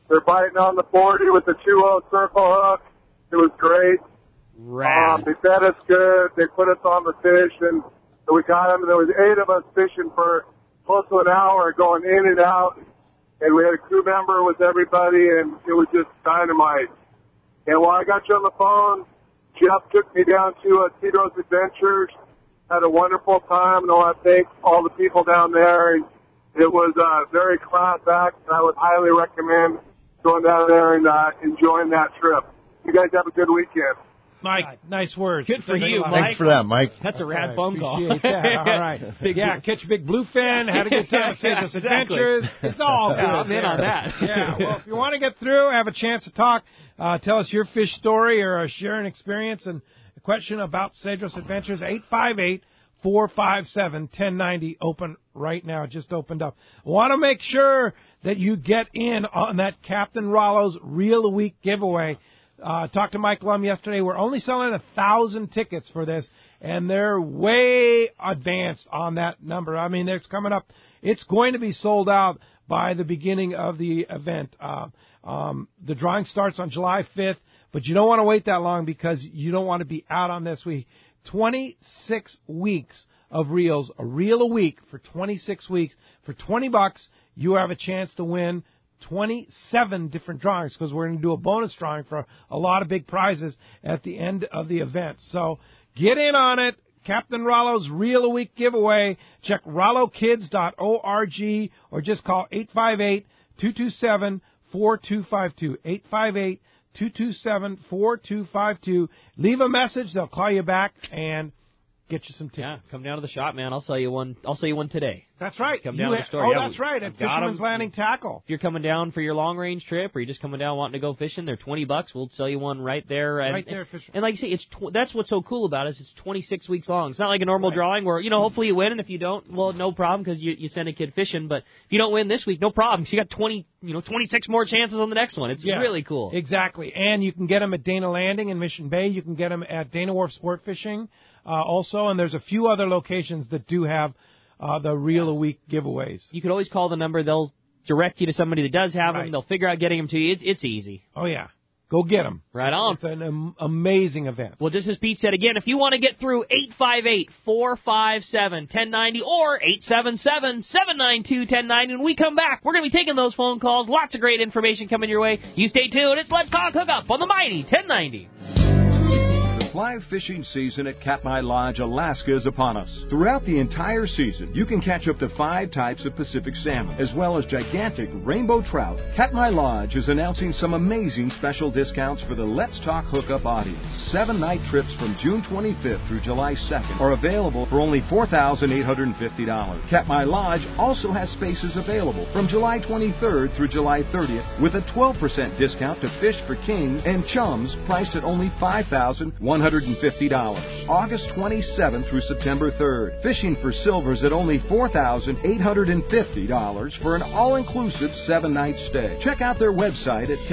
Q: They're biting on the forty with the two oh circle hook. It was great.
F: Rad.
Q: Um, they fed us good. They put us on the fish, and we got them. And there was eight of us fishing for close to an hour, going in and out. And we had a crew member with everybody, and it was just dynamite. And while I got you on the phone, Jeff took me down to uh, Cedros Adventures. Had a wonderful time, and I want to thank all the people down there. And it was a very class act, and I would highly recommend going down there and uh, enjoying that trip. You guys have a good weekend.
H: Mike, nice words.
F: Good for
H: Thanks
F: you,
H: a lot.
F: Mike.
G: Thanks for that, Mike.
F: That's a rad
H: I
F: phone call.
H: appreciate that. All right. Big, yeah, catch a big bluefin, had a good time at Cedros
F: Exactly.
H: Adventures. It's all good.
F: Yeah, I'm in
H: there.
F: on that.
H: Yeah, well, if you want to get through, have a chance to talk, uh, tell us your fish story or uh, share an experience and a question about Cedros Adventures, eight five eight, four five seven, one zero nine zero, open right now. It just opened up. I want to make sure that you get in on that Captain Rollo's Reel a Week giveaway. Uh, talked to Mike Lum yesterday. We're only selling a thousand tickets for this, and they're way advanced on that number. I mean, it's coming up. It's going to be sold out by the beginning of the event. Uh, um, the drawing starts on July fifth, but you don't want to wait that long because you don't want to be out on this. We twenty-six weeks of reels, a reel a week for twenty-six weeks. For twenty bucks, you have a chance to win twenty-seven different drawings because we're going to do a bonus drawing for a lot of big prizes at the end of the event. So get in on it. Captain Rollo's Reel a Week giveaway. Check rollo kids dot org or just call eight five eight, two two seven, four two five two. eight five eight, two two seven, four two five two. Leave a message. They'll call you back and get you some tickets.
F: Yeah, come down to the shop, man. I'll sell you one. I'll sell you one today.
H: That's right.
F: Come
H: You
F: down to
H: ha-
F: the store.
H: Oh,
F: Yeah,
H: that's
F: we-
H: right. At
F: I've got
H: Fisherman's
F: 'em.
H: Landing Tackle.
F: If you're coming down for your long range trip, or you're just coming down wanting to go fishing, they're twenty bucks. We'll sell you one right there. And,
H: Right there at Fisherman's.
F: And like you say, it's tw- that's what's so cool about it. Is it's twenty-six weeks long. It's not like a normal drawing where you know hopefully you win, and if you don't, well, no problem because you you send a kid fishing. But if you don't win this week, no problem. 'Cause you got twenty, you know, twenty-six more chances on the next one. It's
H: Yeah,
F: really cool.
H: Exactly. And you can get them at Dana Landing in Mission Bay. You can get them at Dana Wharf Sport Fishing uh, also. And there's a few other locations that do have uh, the Reel a Week giveaways.
F: You could always call the number. They'll direct you to somebody that does have
H: Right.
F: them. They'll figure out getting them to you. It's, it's easy.
H: Oh, yeah. Go get them.
F: Right on.
H: It's an am- amazing event.
F: Well, just as Pete said again, if you want to get through, eight five eight, four five seven, one zero nine zero or eight seven seven, seven nine two, one zero nine zero. When we come back, we're going to be taking those phone calls. Lots of great information coming your way. You stay tuned. It's Let's Talk Hookup on the mighty ten ninety.
R: Fly fishing season at Katmai Lodge, Alaska is upon us. Throughout the entire season, you can catch up to five types of Pacific salmon, as well as gigantic rainbow trout. Katmai Lodge is announcing some amazing special discounts for the Let's Talk Hookup audience. Seven night trips from June twenty-fifth through July second are available for only four thousand eight hundred fifty dollars. Katmai Lodge also has spaces available from July twenty-third through July thirtieth with a twelve percent discount to Fish for King and Chums priced at only five thousand one hundred fifty dollars. August twenty-seventh through September third. Fishing for Silvers at only four thousand eight hundred fifty dollars for an all-inclusive seven-night stay. Check out their website at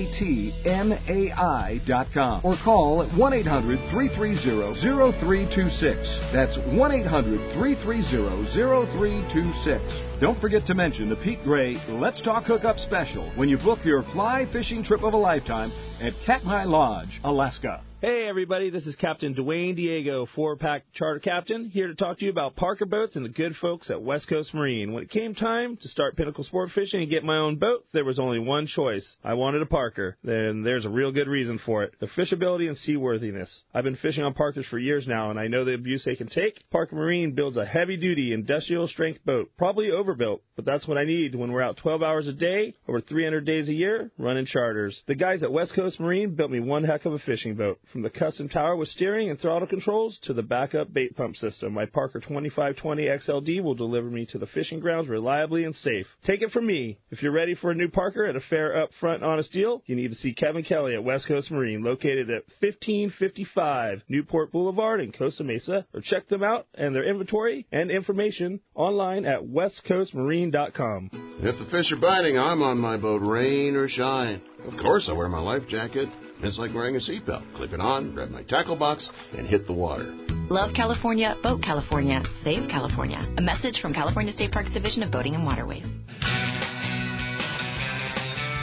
R: katmai dot com or call at one eight hundred, three three zero, zero three two six. That's one eight hundred, three three zero, zero three two six. Don't forget to mention the Pete Gray Let's Talk Hookup special when you book your fly fishing trip of a lifetime at Katmai Lodge, Alaska.
S: Hey everybody, this is Captain Dwayne Diego, four-pack charter captain, here to talk to you about Parker Boats and the good folks at West Coast Marine. When it came time to start Pinnacle Sport Fishing and get my own boat, there was only one choice. I wanted a Parker. Then there's a real good reason for it. The fishability and seaworthiness. I've been fishing on Parkers for years now, and I know the abuse they can take. Parker Marine builds a heavy-duty, industrial-strength boat, probably overbuilt, but that's what I need when we're out twelve hours a day, over three hundred days a year, running charters. The guys at West Coast Marine built me one heck of a fishing boat. From the custom tower with steering and throttle controls to the backup bait pump system, my Parker twenty-five twenty X L D will deliver me to the fishing grounds reliably and safe. Take it from me. If you're ready for a new Parker at a fair, upfront, honest deal, you need to see Kevin Kelly at West Coast Marine, located at fifteen fifty-five Newport Boulevard in Costa Mesa, or check them out and their inventory and information online at west coast marine dot com.
L: If the fish are biting, I'm on my boat, rain or shine. Of course, I wear my life jacket. It's like wearing a seatbelt. Clip it on, grab my tackle box, and hit the water.
M: Love California, Boat California, Save California. A message from California State Parks Division of Boating and Waterways.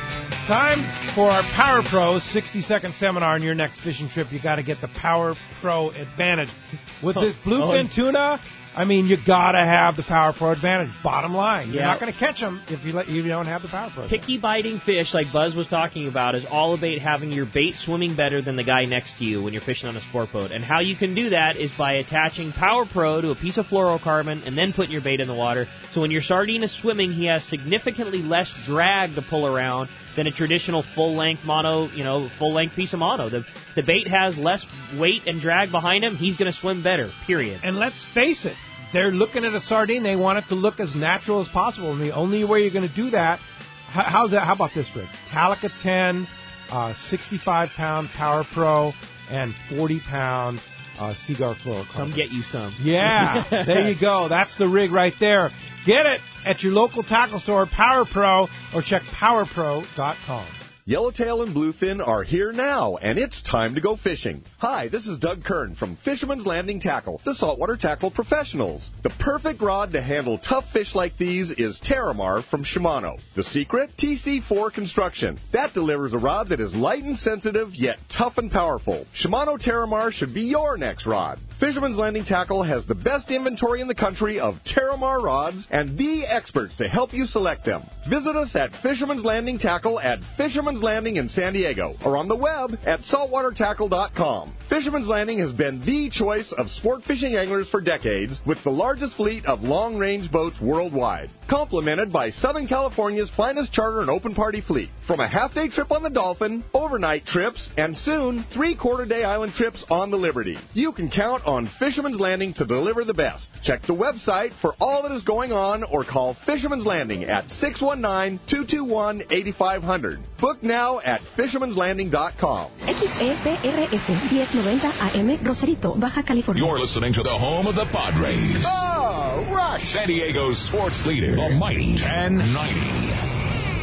H: Time for our Power Pro sixty-second seminar on your next fishing trip. You got to get the Power Pro Advantage. With this bluefin tuna, I mean, you got to have the Power Pro Advantage. Bottom line. You're
F: Yeah.
H: not going to catch them if you, let, if you don't have the Power Pro Advantage.
F: Picky biting fish, like Buzz was talking about, is all about having your bait swimming better than the guy next to you when you're fishing on a sport boat. And how you can do that is by attaching Power Pro to a piece of fluorocarbon and then putting your bait in the water. So when your sardine is swimming, he has significantly less drag to pull around than a traditional full-length mono, you know, full-length piece of mono. The the bait has less weight and drag behind him. He's going to swim better, period.
H: And let's face it, they're looking at a sardine. They want it to look as natural as possible. And the only way you're going to do that, how, how's that, how about this, Rick? Talica ten, uh, sixty-five pound Power Pro, and forty pound uh, Seaguar fluorocarbon.
F: Come get you some.
H: Yeah, there you go. That's the rig right there. Get it at your local tackle store, Power Pro, or check power pro dot com.
T: Yellowtail and Bluefin are here now, and it's time to go fishing. Hi, this is Doug Kern from Fisherman's Landing Tackle, the saltwater tackle professionals. The perfect rod to handle tough fish like these is Terramar from Shimano. The secret? T C four construction. That delivers a rod that is light and sensitive, yet tough and powerful. Shimano Terramar should be your next rod. Fisherman's Landing Tackle has the best inventory in the country of Terramar rods and the experts to help you select them. Visit us at Fisherman's Landing Tackle at Fisherman's Landing in San Diego or on the web at saltwater tackle dot com. Fisherman's Landing has been the choice of sport fishing anglers for decades with the largest fleet of long-range boats worldwide, complemented by Southern California's finest charter and open party fleet. From a half-day trip on the Dolphin, overnight trips, and soon three-quarter-day island trips on the Liberty. You can count on Fisherman's Landing to deliver the best. Check the website for all that is going on or call Fisherman's Landing at six one nine, two two one, eight five zero zero. Book now at fishermans landing dot com.
U: X E P R S ten ninety A M, Rosarito, Baja California.
V: You're listening to the home of the Padres.
U: Oh,
V: rush! San Diego's sports leader, the mighty ten ninety.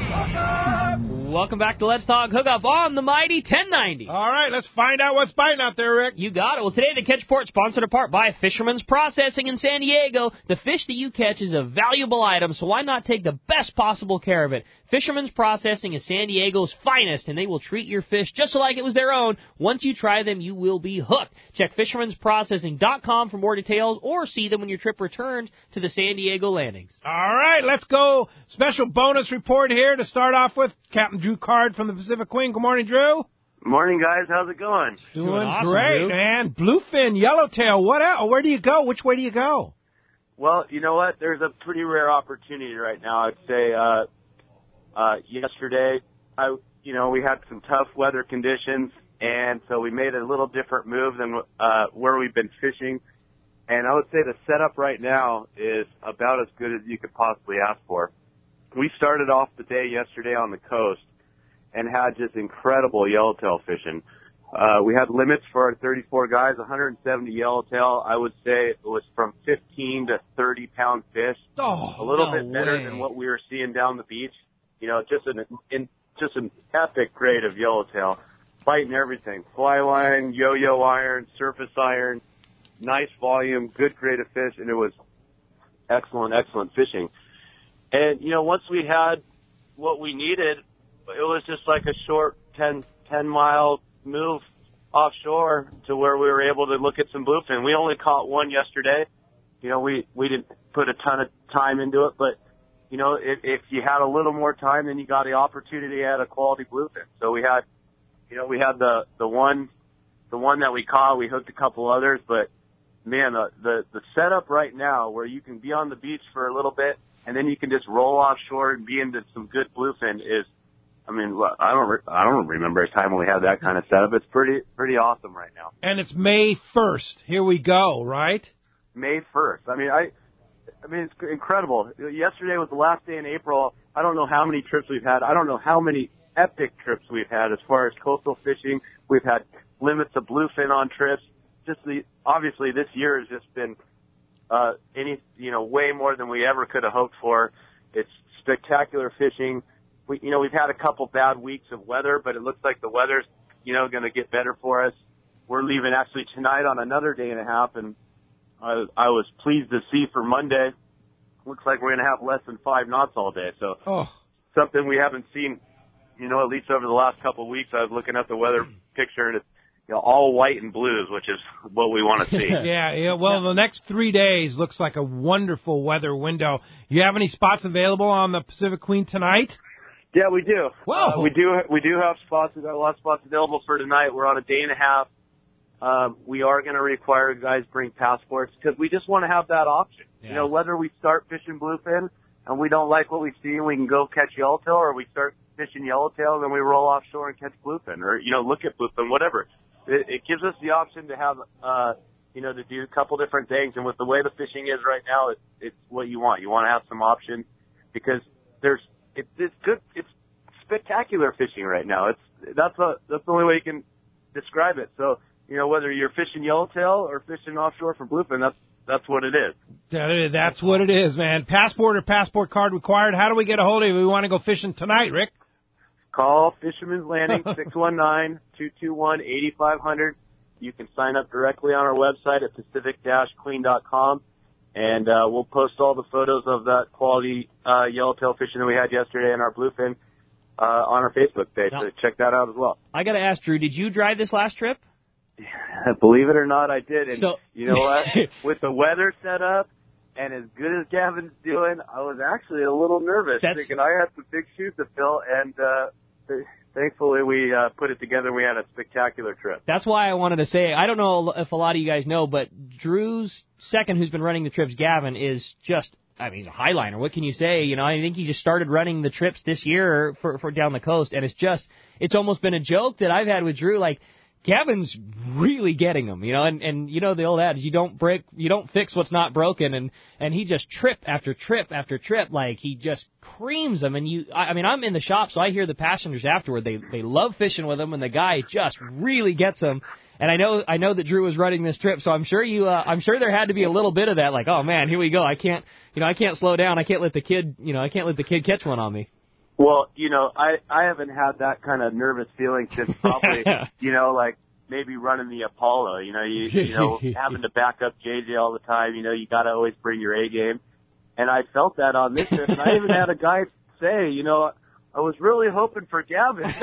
F: Welcome back to Let's Talk Hookup on the mighty ten ninety.
H: All right, let's find out what's biting out there, Rick.
F: You got it. Well, today the Catch Port sponsored in part by Fisherman's Processing in San Diego. The fish that you catch is a valuable item, so why not take the best possible care of it? Fisherman's Processing is San Diego's finest, and they will treat your fish just like it was their own. Once you try them, you will be hooked. Check fishermans processing dot com for more details or see them when your trip returns to the San Diego landings.
H: All right, let's go. Special bonus report here to start off with. Captain Drew Card from the Pacific Queen. Good morning, Drew.
W: Morning, guys. How's it going?
H: Doing,
W: Doing awesome,
H: great,
W: Drew.
H: man. Bluefin, yellowtail. What else? Where do you go? Which way do you go?
W: Well, you know what? There's a pretty rare opportunity right now. I'd say uh, uh, yesterday, I you know, we had some tough weather conditions, and so we made a little different move than uh, where we've been fishing. And I would say the setup right now is about as good as you could possibly ask for. We started off the day yesterday on the coast and had just incredible yellowtail fishing. Uh, we had limits for our thirty-four guys, one hundred seventy yellowtail. I would say it was from fifteen to thirty pound fish.
H: Oh,
W: a little
H: no
W: bit better
H: way.
W: than what we were seeing down the beach. You know, just an in, just an epic grade of yellowtail, biting everything: fly line, yo-yo iron, surface iron, nice volume, good grade of fish, and it was excellent, excellent fishing. And, you know, once we had what we needed, it was just like a short ten, ten mile move offshore to where we were able to look at some bluefin. We only caught one yesterday. You know, we, we didn't put a ton of time into it, but, you know, if, if you had a little more time, then you got the opportunity at a quality bluefin. So we had, you know, we had the, the one, the one that we caught. We hooked a couple others, but man, the, the, the setup right now where you can be on the beach for a little bit and then you can just roll offshore and be into some good bluefin is, I mean, I don't, re- I don't remember a time when we had that kind of setup. It's pretty, pretty awesome right now.
H: And it's May first. Here we go, right?
W: May first. I mean, I, I mean, it's incredible. Yesterday was the last day in April. I don't know how many trips we've had. I don't know how many epic trips we've had as far as coastal fishing. We've had limits of bluefin on trips. Just the, obviously this year has just been, uh, any, you know, way more than we ever could have hoped for. It's spectacular fishing. We, you know, we've had a couple bad weeks of weather, but it looks like the weather's, you know, going to get better for us. We're leaving actually tonight on another day and a half, and I, I was pleased to see for Monday, looks like we're going to have less than five knots all day. So
H: oh.
W: something we haven't seen you know, at least over the last couple of weeks, I was looking at the weather picture, and it's, you know, all white and blues, which is what we want to see.
H: yeah, yeah. Well, the next three days looks like a wonderful weather window. You have any spots available on the Pacific Queen tonight?
W: Yeah, we do.
H: Whoa.
W: Uh, we do. We do have spots. We've got a lot of spots available for tonight. We're on a day and a half. Um, we are going to require guys bring passports because we just want to have that option. Yeah. You know, whether we start fishing bluefin and we don't like what we see and we can go catch yellowtail, or we start fishing yellowtail and then we roll offshore and catch bluefin, or, you know, look at bluefin, whatever. It, it gives us the option to have, uh, you know, to do a couple different things. And with the way the fishing is right now, it's, it's what you want. You want to have some options because there's, it, it's good. It's spectacular fishing right now. It's, that's a, that's the only way you can describe it. So, you know, whether you're fishing yellowtail or fishing offshore for bluefin, that's, that's what it is.
H: That is. That's what it is, man. Passport or passport card required. How do we get a hold of you if we want to go fishing tonight, Rick?
W: Call Fisherman's Landing, six one nine, two two one, eight five zero zero. You can sign up directly on our website at pacific dash queen dot com, and uh, we'll post all the photos of that quality uh, yellowtail fishing that we had yesterday and our bluefin uh, on our Facebook page.
F: Now,
W: so check that out as well.
F: I got to ask, Drew, did you drive this last trip?
W: Believe it or not, I did. And
F: so,
W: you know what? With the weather set up and as good as Gavin's doing, I was actually a little nervous,
F: That's...
W: thinking I had some big shoes to fill, and uh, thankfully we uh, put it together and we had a spectacular trip.
F: That's why I wanted to say, I don't know if a lot of you guys know, but Drew's second, who's been running the trips, Gavin, is just, I mean, he's a highliner. What can you say? You know, I think he just started running the trips this year for, for down the coast, and it's just, it's almost been a joke that I've had with Drew, like, Gavin's really getting them, you know, and, and you know the old adage, you don't break, you don't fix what's not broken, and, and he just trip after trip after trip, like he just creams them, and you, I, I mean, I'm in the shop, so I hear the passengers afterward, they, they love fishing with him, and the guy just really gets them, and I know, I know that Drew was running this trip, so I'm sure you, uh, I'm sure there had to be a little bit of that, like, oh man, here we go, I can't, you know, I can't slow down, I can't let the kid, you know, I can't let the kid catch one on me.
W: Well, you know, I, I haven't had that kind of nervous feeling since probably, you know, like maybe running the Apollo, you know, you, you know, having to back up J J all the time, you know, you got to always bring your A game. And I felt that on this trip. And I even had a guy say, you know, I was really hoping for Gavin you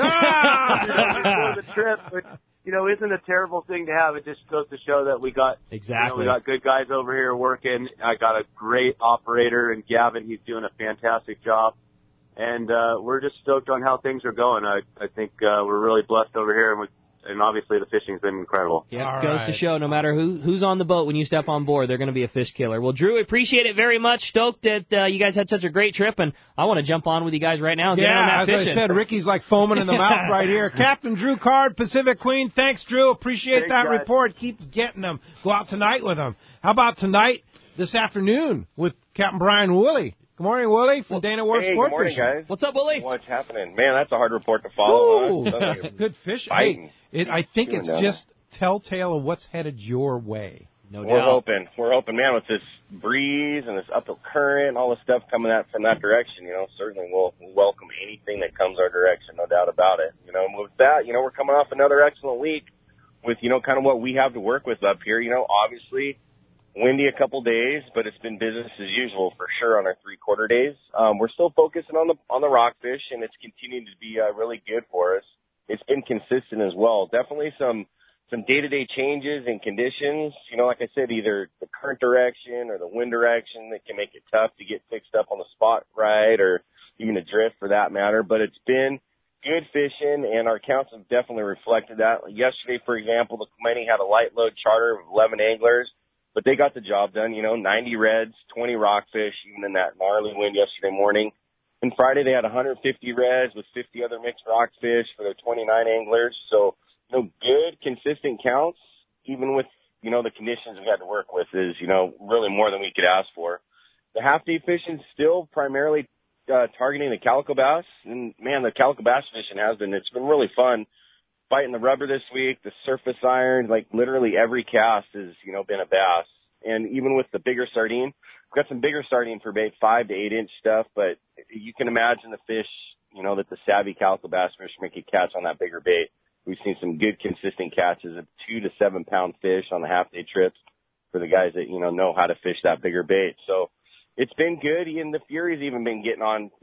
W: know, before the trip, which, you know, isn't a terrible thing to have. It just goes to show that we got,
F: exactly.
W: you know, we got good guys over here working. I got a great operator in Gavin. He's doing a fantastic job. And, uh, we're just stoked on how things are going. I, I think, uh, we're really blessed over here, and we, and obviously the fishing's been incredible.
F: Yeah, goes right. to show no matter who who's on the boat when you step on board, they're going to be a fish killer. Well, Drew, appreciate it very much. Stoked that uh, you guys had such a great trip, and I want to jump on with you guys right now. And
H: yeah,
F: get on that
H: as
F: fishing.
H: I said, Ricky's like foaming in the mouth right here. Captain Drew Card, Pacific Queen. Thanks, Drew. Appreciate
W: Thanks,
H: that
W: guys.
H: report. Keep getting them. Go out tonight with them. How about tonight, this afternoon, with Captain Brian Woolley? Good morning, Woolley, from Dana Wharf
A: hey,
H: Sport
A: good morning,
H: Fishing.
A: guys.
F: What's up, Woolley?
A: What's happening? Man, that's a hard report to follow.
H: Ooh,
A: huh?
H: that's good fish.
A: Fighting.
H: Hey, it, I think
A: Doing
H: it's
A: that.
H: just telltale of what's headed your way.
F: No
A: We're
F: doubt.
A: hoping. We're hoping, man, with this breeze and this uphill current and all this stuff coming out from that direction, you know, certainly we'll welcome anything that comes our direction, no doubt about it. You know, and with that, you know, we're coming off another excellent week with, you know, kind of what we have to work with up here. You know, obviously windy a couple days, but it's been business as usual for sure on our three-quarter days. Um, we're still focusing on the on the rockfish, and it's continuing to be uh, really good for us. It's been consistent as well. Definitely some some day-to-day changes in conditions. You know, like I said, either the current direction or the wind direction that can make it tough to get fixed up on the spot right, or even a drift for that matter. But it's been good fishing, and our counts have definitely reflected that. Yesterday, for example, the Clemente had a light load charter of eleven anglers. But they got the job done, you know, ninety reds, twenty rockfish, even in that gnarly wind yesterday morning. And Friday they had one hundred fifty reds with fifty other mixed rockfish for their twenty-nine anglers. So, you know, good, consistent counts, even with, you know, the conditions we had to work with is, you know, really more than we could ask for. The half-day fishing still primarily uh, targeting the calico bass. And, man, the calico bass fishing has been, it's been really fun. Fighting the rubber this week, the surface iron, like literally every cast has, you know, been a bass. And even with the bigger sardine, we've got some bigger sardine for bait, five to eight inch stuff, but you can imagine the fish, you know, that the savvy calico bass fish make a catch on that bigger bait. We've seen some good consistent catches of two to seven pound fish on the half day trips for the guys that, you know, know how to fish that bigger bait. So it's been good. And the Fury's even been getting on, you know,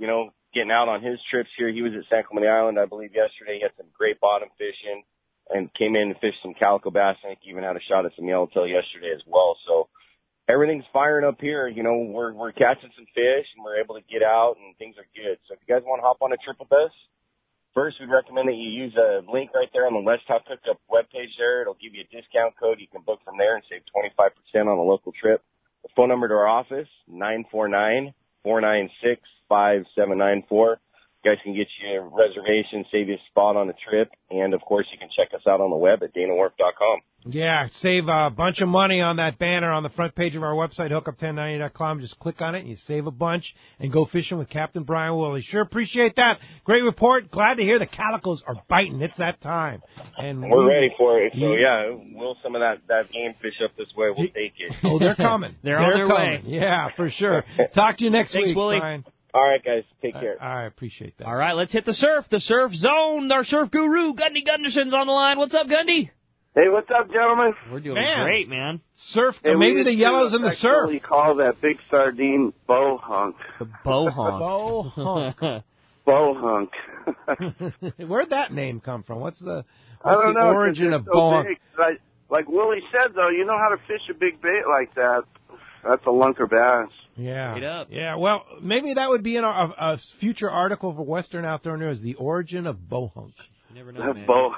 A: getting out on his trips here. He was at San Clemente Island, I believe, yesterday. He had some great bottom fishing and came in and fished some calico bass. I think he even had a shot at some yellowtail yesterday as well. So everything's firing up here. You know, we're we're catching some fish and we're able to get out and things are good. So if you guys want to hop on a trip with us, first we'd recommend that you use a link right there on the West Top Hookup webpage there. It'll give you a discount code. You can book from there and save twenty-five percent on a local trip. The phone number to our office, nine four nine, four nine six, five seven nine four. You guys can get you a reservation, save you a spot on the trip, and, of course, you can check us out on the web at dana wharf dot com.
H: Yeah, save a bunch of money on that banner on the front page of our website, hookup ten ninety dot com. Just click on it, and you save a bunch, and go fishing with Captain Brian Woolley. Sure appreciate that. Great report. Glad to hear the calicos are biting. It's that time. And
A: We're
H: we,
A: ready for it. So,
H: yeah.
A: yeah, will some of that, that game fish up this way. We'll take it.
H: Oh, they're coming.
F: They're,
H: they're
F: on their
H: coming.
F: way.
H: Yeah, for sure. Talk to you next
F: Thanks,
H: week,
F: Willie.
H: Brian.
A: All right, guys. Take care.
H: I appreciate that.
F: All right, let's hit the surf. The surf zone. Our surf guru, Gundy Gunderson's on the line. What's up, Gundy?
C: Hey, what's up, gentlemen?
F: We're doing
H: Man.
F: great, man.
H: Surf,
C: Hey,
H: maybe the yellows in the surf.
C: We call that big sardine bow hunk.
F: The bow hunk.
H: Bow hunk.
C: Bow hunk.
H: Where'd that name come from? What's the,
C: I
H: what's
C: don't
H: the
C: know. 'cause
H: origin
C: it's
H: of
C: so
H: bow hunk?
C: big. Like, like Willie said, though, you know how to fish a big bait like that. That's a lunker bass.
H: Yeah.
F: Straight up.
H: Yeah, well, maybe that would be in a, a, a future article for Western Outdoor News, the origin of bow hunk.
F: You never know, man.
C: Bow.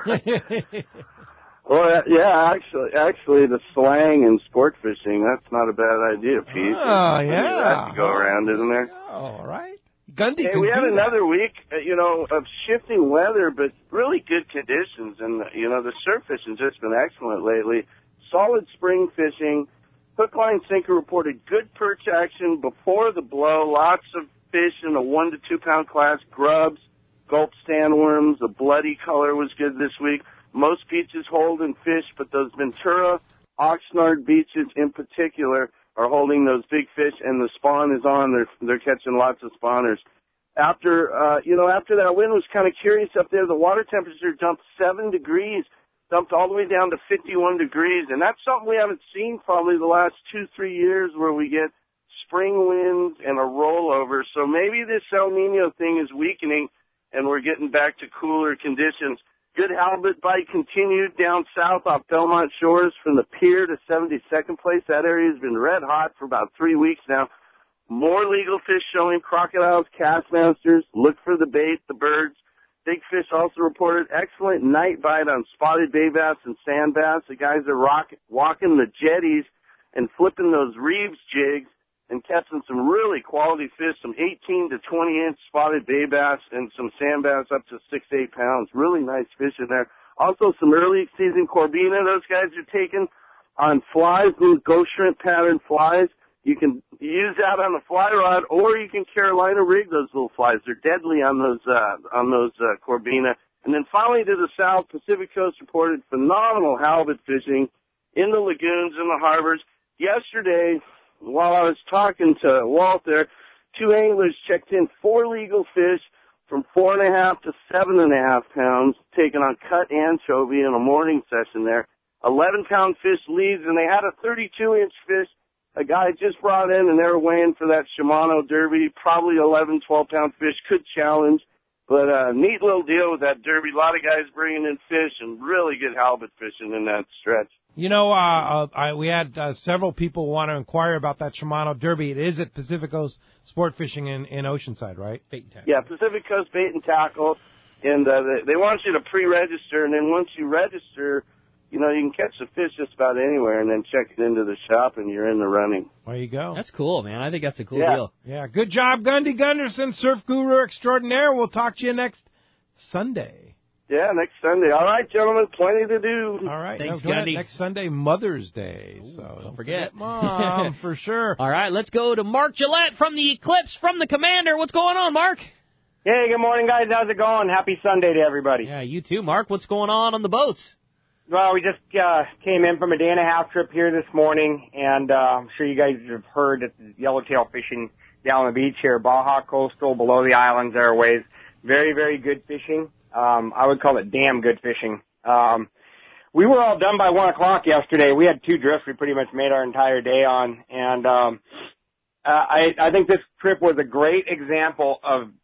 C: Well, yeah, actually, actually, the slang in sport fishing, that's not a bad idea, Pete.
H: Oh,
C: There's
H: yeah.
C: that to go around, isn't there?
H: All right. Gundy
C: Hey,
H: can
C: we had
H: do
C: another
H: that.
C: week, uh, you know, of shifting weather, but really good conditions. And, uh, you know, the surf fishing's just been excellent lately. Solid spring fishing. Hook, line, sinker reported good perch action before the blow. Lots of fish in the one to two pound class. Grubs, gulp sandworms. The bloody color was good this week. Most beaches holding fish, but those Ventura, Oxnard beaches in particular are holding those big fish, and the spawn is on. They're they're catching lots of spawners. After uh, you know, after that wind was kind of curious up there, the water temperature jumped seven degrees, dumped all the way down to fifty-one degrees, and that's something we haven't seen probably the last two three years, where we get spring winds and a rollover. So maybe this El Nino thing is weakening, and we're getting back to cooler conditions. Good halibut bite continued down south off Belmont Shores from the pier to seventy-second place. That area has been red hot for about three weeks now. More legal fish showing, crocodiles, castmasters. Look for the bait, the birds. Big fish also reported excellent night bite on spotted bay bass and sand bass. The guys are rock, walking the jetties and flipping those Reeves jigs and catching some really quality fish, some eighteen to twenty inch spotted bay bass and some sand bass up to six, eight pounds. Really nice fish in there. Also some early season Corbina those guys are taking on flies, little ghost shrimp pattern flies. You can use that on a fly rod, or you can Carolina rig those little flies. They're deadly on those, uh, on those, uh, Corbina. And then finally to the south, Pacific Coast reported phenomenal halibut fishing in the lagoons and the harbors. Yesterday, while I was talking to Walt there, two anglers checked in four legal fish from four and a half to seven and a half pounds, taken on cut anchovy in a morning session there. Eleven pound fish leads, and they had a thirty-two inch fish a guy just brought in, and they were weighing for that Shimano Derby. Probably eleven, twelve pound fish could challenge, but uh, neat little deal with that Derby. A lot of guys bringing in fish and really good halibut fishing in that stretch.
H: You know, uh, uh, I, we had uh, several people want to inquire about that Shimano Derby. It is at Pacific Coast Sport Fishing in, in Oceanside, right? Bait and tackle.
C: Yeah, Pacific Coast Bait and Tackle, and uh, they, they want you to pre-register, and then once you register, you know, you can catch the fish just about anywhere and then check it into the shop, and you're in the running.
H: There you go.
F: That's cool, man. I think that's a cool
C: Yeah.
F: deal.
H: Yeah, good job, Gundy Gunderson, surf guru extraordinaire. We'll talk to you next Sunday.
C: Yeah, next Sunday. All right, gentlemen, plenty to do.
H: All right.
F: Thanks,
H: don't forget,
F: Gundy.
H: Next Sunday, Mother's Day.
F: Ooh,
H: so
F: don't
H: don't
F: forget.
H: Mom, for sure.
F: All right, let's go to Mark Gillette from the Eclipse, from the Commander. What's going on, Mark?
D: Hey, good morning, guys. How's it going? Happy Sunday to everybody.
F: Yeah, you too, Mark. What's going on on the boats?
D: Well, we just uh, came in from a day and a half trip here this morning, and uh, I'm sure you guys have heard that the yellowtail fishing down the beach here, Baja Coastal, below the islands airways. Very, very good fishing. Um, I would call it damn good fishing. Um, we were all done by one o'clock yesterday. We had two drifts we pretty much made our entire day on, and um, uh, I, I think this trip was a great example of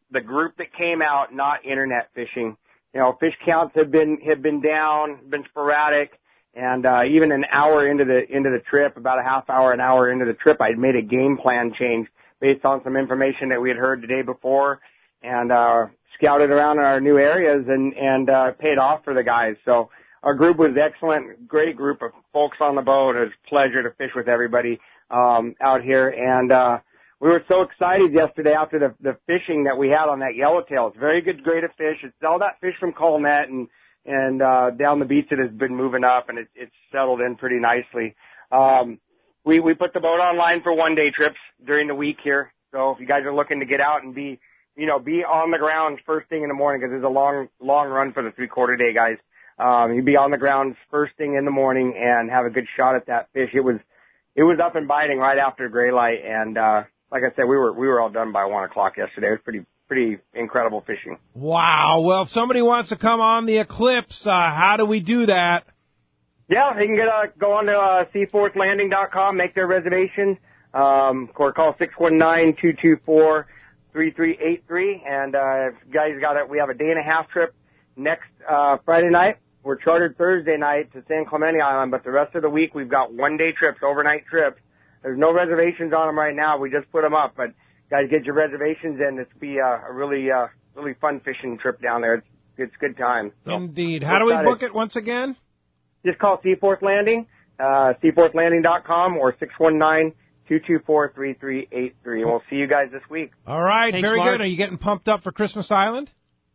D: the group that came out, not internet fishing. You know, fish counts have been have been down, been sporadic, and uh, even an hour into the into the trip, about a half hour, an hour into the trip, I'd made a game plan change based on some information that we had heard the day before, and uh, scouted around in our new areas, and and uh, paid off for the guys. So our group was excellent, great group of folks on the boat. It was a pleasure to fish with everybody um, out here, and uh, we were so excited yesterday after the, the fishing that we had on that yellowtail. It's very good grade of fish. It's all that fish from Colnet, and and uh, down the beach it has been moving up, and it, it's settled in pretty nicely. Um, we we put the boat online for one day trips during the week here. So if you guys are looking to get out and be, you know, be on the ground first thing in the morning, because it's a long long run for the three quarter day guys. Um, you'd be on the ground first thing in the morning and have a good shot at that fish. It was it was up and biting right after gray light, and uh, like I said, we were we were all done by one o'clock yesterday. It was pretty pretty incredible fishing.
H: Wow. Well, if somebody wants to come on the Eclipse, uh, how do we do that?
D: Yeah, they can get uh, go on to uh, seaforth landing dot com, make their reservations, um, or call six one nine, two two four, three three eight three. And uh, if you guys got it, we have a day and a half trip next uh, Friday night. We're chartered Thursday night to San Clemente Island, but the rest of the week we've got one-day trips, overnight trips. There's no reservations on them right now. We just put them up, but guys, get your reservations in. It's be uh, a really, uh, really fun fishing trip down there. It's it's good time. So,
H: Indeed. How do we book it once again?
D: Just call Seaforth Landing, uh, seaforth landing dot com, or six one nine, two two four, three three eight three, and we'll see you guys this week.
H: All right,
D: Thanks,
H: very
D: Mark.
H: good. Are you getting pumped up for Christmas Island?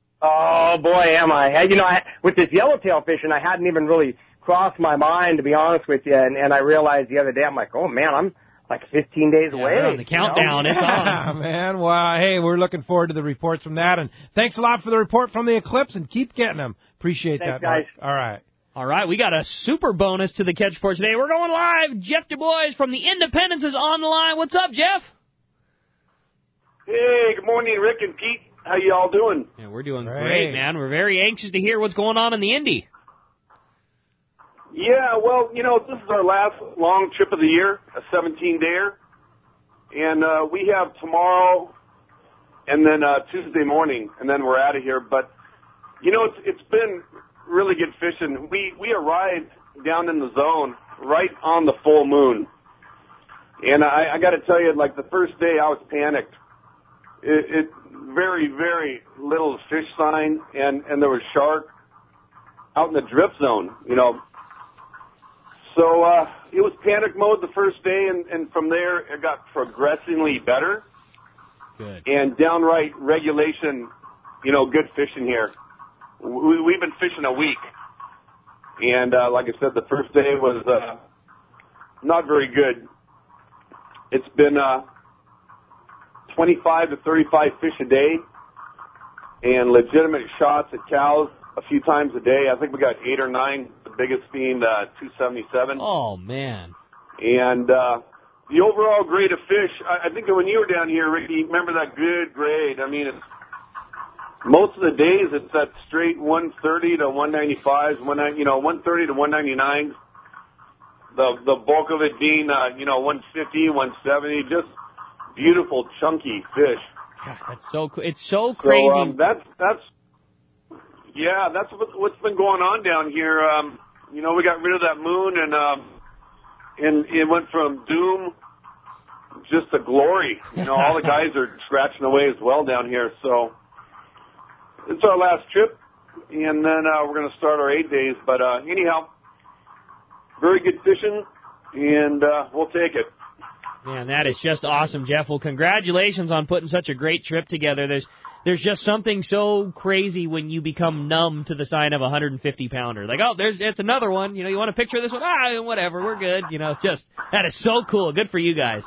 D: Oh boy, am I! Hey, You know, I, with this yellowtail fishing, I hadn't even really crossed my mind, to be honest with you, and, and I realized the other day, I'm like, oh man, I'm like fifteen days away.
F: We're on the countdown.
D: You know?
F: It's
H: Yeah,
F: on.
H: man. Well, hey, we're looking forward to the reports from that, and thanks a lot for the report from the Eclipse, and keep getting them. Appreciate
D: Thanks,
H: that, Mark.
D: guys.
H: All right.
F: All right, we got a super bonus to the catch for today. We're going live. Jeff Du Bois from the Independence is on the line. What's up, Jeff?
B: Hey, good morning, Rick and Pete. How you all doing?
F: Yeah, we're doing
H: Great.
F: great, man. We're very anxious to hear what's going on in the Indy.
B: Yeah, well, you know, this is our last long trip of the year, a seventeen-dayer. And uh, we have tomorrow and then uh, Tuesday morning, and then we're out of here. But, you know, it's it's been really good fishing. We, we arrived down in the zone right on the full moon. And I, I got to tell you, like the first day I was panicked. It, it very, very little fish sign, and, and there was shark out in the drift zone, you know. So uh, it was panic mode the first day, and, and from there it got progressively better.
F: Good.
B: And downright regulation, you know, good fishing here. We, we've been fishing a week, and uh, like I said, the first day was uh, not very good. It's been uh, twenty-five to thirty-five fish a day, and legitimate shots at cows a few times a day. I think we got eight or nine, the biggest being uh, two seventy-seven.
F: Oh, man.
B: And uh, the overall grade of fish, I, I think that when you were down here, Ricky, remember that good grade. I mean, it's, most of the days it's that straight one thirty to one ninety-five, one, you know, one thirty to one ninety-nine. The the bulk of it being, uh, you know, one fifty, one seventy, just beautiful, chunky fish.
F: God, that's so co- it's so crazy.
B: So um, that's that's yeah, that's what, what's been going on down here. Um, you know, we got rid of that moon, and um, and it went from doom just to glory. You know, all the guys are scratching away as well down here. So it's our last trip, and then uh, we're going to start our eight days. But uh, anyhow, very good fishing, and uh, we'll take it.
F: Man, that is just awesome, Jeff. Well, congratulations on putting such a great trip together. There's there's just something so crazy when you become numb to the sign of a one hundred fifty pounder. Like, oh, there's it's another one. You know, you want to picture this one? Ah, whatever, we're good. You know, just that is so cool. Good for you guys.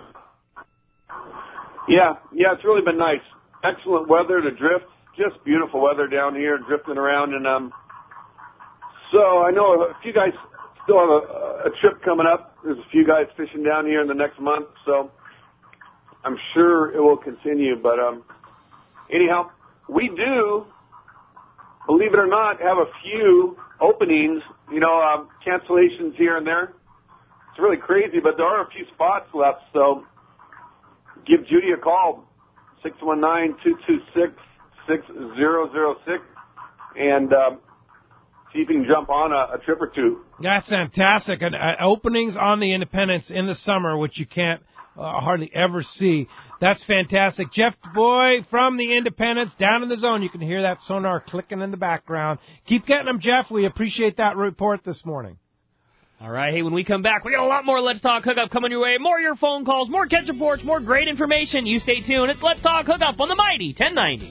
B: Yeah, yeah, it's really been nice. Excellent weather to drift. Just beautiful weather down here, drifting around. And um, so I know a few guys still have a, a trip coming up. There's a few guys fishing down here in the next month, so I'm sure it will continue. But um, anyhow, we do, believe it or not, have a few openings, you know, um, cancellations here and there. It's really crazy, but there are a few spots left, so give Judy a call, six one nine, two two six, six zero zero six, and um, see if you can jump on a, a trip or two.
H: That's fantastic. And, uh, openings on the Independence in the summer, which you can't uh, hardly ever see. That's fantastic. Jeff Boy from the Independence down in the zone. You can hear that sonar clicking in the background. Keep getting them, Jeff. We appreciate that report this morning.
F: All right, hey, when we come back, we got a lot more Let's Talk Hookup coming your way. More of your phone calls, more catch reports, more great information. You stay tuned. It's Let's Talk Hookup on the Mighty ten ninety.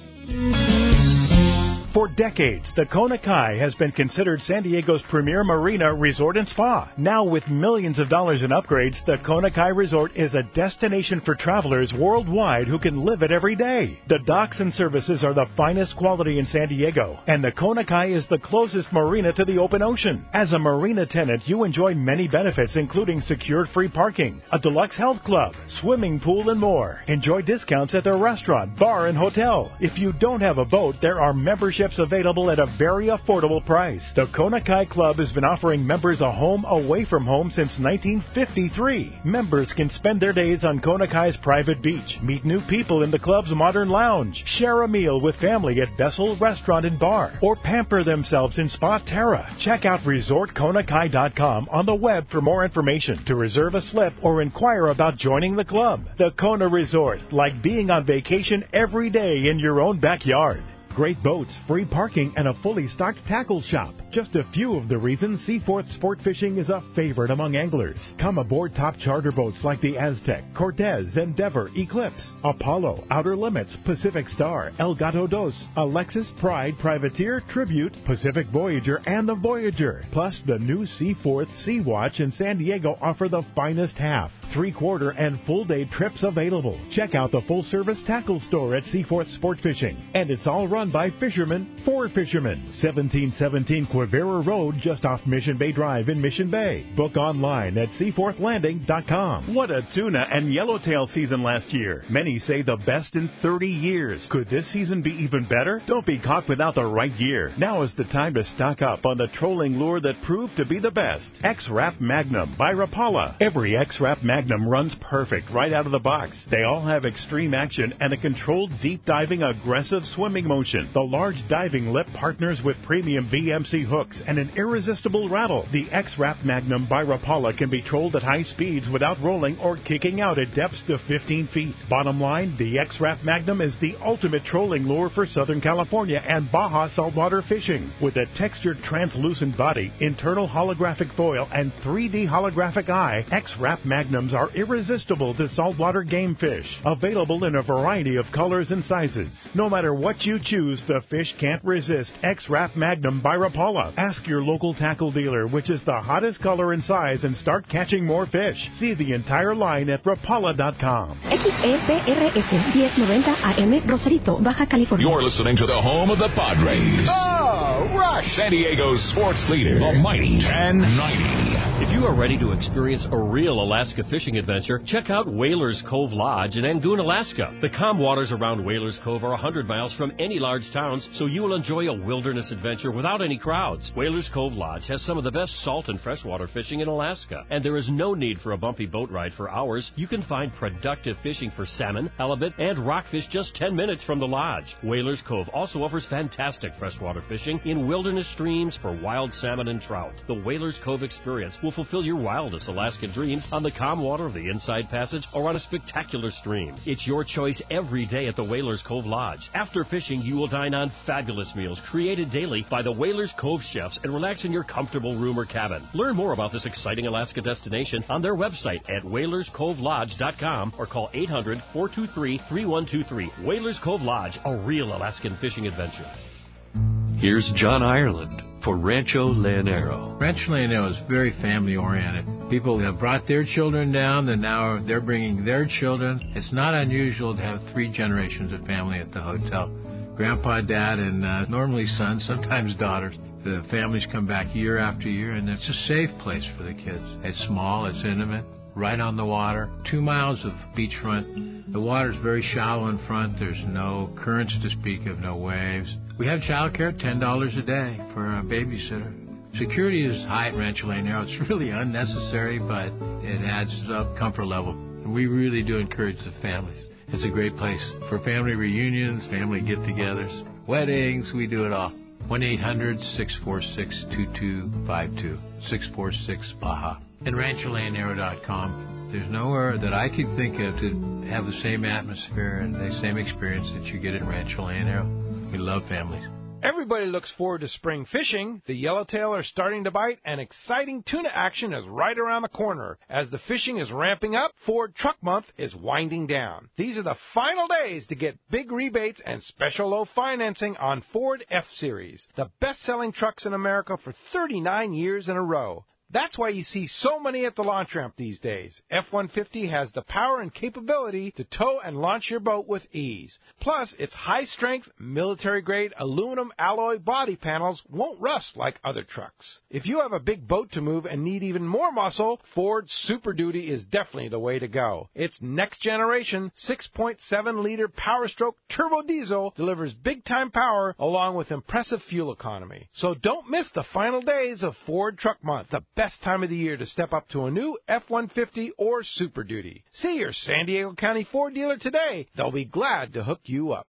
E: For decades, the Kona Kai has been considered San Diego's premier marina resort and spa. Now, with millions of dollars in upgrades, the Kona Kai Resort is a destination for travelers worldwide who can live it every day. The docks and services are the finest quality in San Diego, and the Kona Kai is the closest marina to the open ocean. As a marina tenant, you enjoy many benefits, including secured free parking, a deluxe health club, swimming pool, and more. Enjoy discounts at their restaurant, bar, and hotel. If you don't have a boat, there are memberships available at a very affordable price. The Kona Kai Club has been offering members a home away from home since nineteen fifty-three. Members can spend their days on Kona Kai's private beach, meet new people in the club's modern lounge, share a meal with family at Vessel Restaurant and Bar, or pamper themselves in Spa Terra. Check out resort kona kai dot com on the web for more information, to reserve a slip, or inquire about joining the club. The Kona Resort, like being on vacation every day in your own backyard. Great boats, free parking, and a fully stocked tackle shop. Just a few of the reasons Seaforth Sport Fishing is a favorite among anglers. Come aboard top charter boats like the Aztec, Cortez, Endeavor, Eclipse, Apollo, Outer Limits, Pacific Star, El Gato Dos, Alexis, Pride, Privateer, Tribute, Pacific Voyager, and the Voyager. Plus, the new Seaforth Sea-Watch in San Diego offer the finest half, three-quarter, and full-day trips available. Check out the full-service tackle store at Seaforth Sport Fishing. And it's all run by fishermen for fishermen. seventeen seventeen Quivira Road, just off Mission Bay Drive in Mission Bay. Book online at seaforth landing dot com. What a tuna and yellowtail season last year. Many say the best in thirty years. Could this season be even better? Don't be caught without the right gear. Now is the time to stock up on the trolling lure that proved to be the best. X-Rap Magnum by Rapala. Every X-Rap Magnum runs perfect right out of the box. They all have extreme action and a controlled, deep-diving, aggressive swimming motion. The large diving lip partners with premium V M C hooks and an irresistible rattle. The X-Rap Magnum by Rapala can be trolled at high speeds without rolling or kicking out at depths to fifteen feet. Bottom line, the X-Rap Magnum is the ultimate trolling lure for Southern California and Baja saltwater fishing. With a textured translucent body, internal holographic foil, and three D holographic eye, X-Rap Magnums are irresistible to saltwater game fish. Available in a variety of colors and sizes. No matter what you choose, the fish can't resist X-Rap Magnum by Rapala. Ask your local tackle dealer which is the hottest color and size and start catching more fish. See the entire line at rapala dot com.
U: X E P R S ten ninety A M Rosarito, Baja California.
V: You're listening to the home of the Padres.
I: Oh, rush!
V: San Diego's sports leader, the Mighty ten ninety.
I: If you are ready to experience a real Alaska fishing adventure, check out Whalers Cove Lodge in Angoon, Alaska. The calm waters around Whalers Cove are one hundred miles from any large towns, so you will enjoy a wilderness adventure without any crowds. Whalers Cove Lodge has some of the best salt and freshwater fishing in Alaska, and there is no need for a bumpy boat ride for hours. You can find productive fishing for salmon, halibut, and rockfish just ten minutes from the lodge. Whalers Cove also offers fantastic freshwater fishing in wilderness streams for wild salmon and trout. The Whalers Cove experience will fulfill your wildest Alaskan dreams on the calm water of the Inside Passage or on a spectacular stream. It's your choice every day at the Whalers Cove Lodge. After fishing, you will dine on fabulous meals created daily by the Whalers Cove chefs and relax in your comfortable room or cabin. Learn more about this exciting Alaska destination on their website at whalers cove lodge dot com or call eight hundred, four two three, three one two three. Whalers Cove Lodge, a real Alaskan fishing adventure.
J: Here's John Ireland for Rancho Leonero.
X: Rancho Leonero is very family-oriented. People have brought their children down, and now they're bringing their children. It's not unusual to have three generations of family at the hotel. Grandpa, Dad, and uh, normally sons, sometimes daughters. The families come back year after year, and it's a safe place for the kids. It's small, it's intimate, right on the water, two miles of beachfront. The water's very shallow in front. There's no currents to speak of, no waves. We have childcare, ten dollars a day for a babysitter. Security is high at Rancho Leonero. It's really unnecessary, but it adds up comfort level. And we really do encourage the families. It's a great place for family reunions, family get-togethers, weddings. We do it all. one eight hundred six four six two two five two, six four six Baja. And Rancho Leonero dot com. There's nowhere that I could think of to have the same atmosphere and the same experience that you get at Rancho Leonero. We love families.
H: Everybody looks forward to spring fishing. The yellowtail are starting to bite, and exciting tuna action is right around the corner. As the fishing is ramping up, Ford Truck Month is winding down. These are the final days to get big rebates and special low financing on Ford F-Series, the best-selling trucks in America for thirty-nine years in a row. That's why you see so many at the launch ramp these days. F one fifty has the power and capability to tow and launch your boat with ease. Plus, its high-strength, military-grade aluminum alloy body panels won't rust like other trucks. If you have a big boat to move and need even more muscle, Ford Super Duty is definitely the way to go. Its next-generation six point seven liter Power Stroke turbo diesel delivers big-time power along with impressive fuel economy. So don't miss the final days of Ford Truck Month, the best time of the year to step up to a new F one fifty or Super Duty. See your San Diego County Ford dealer today. They'll be glad to hook you up.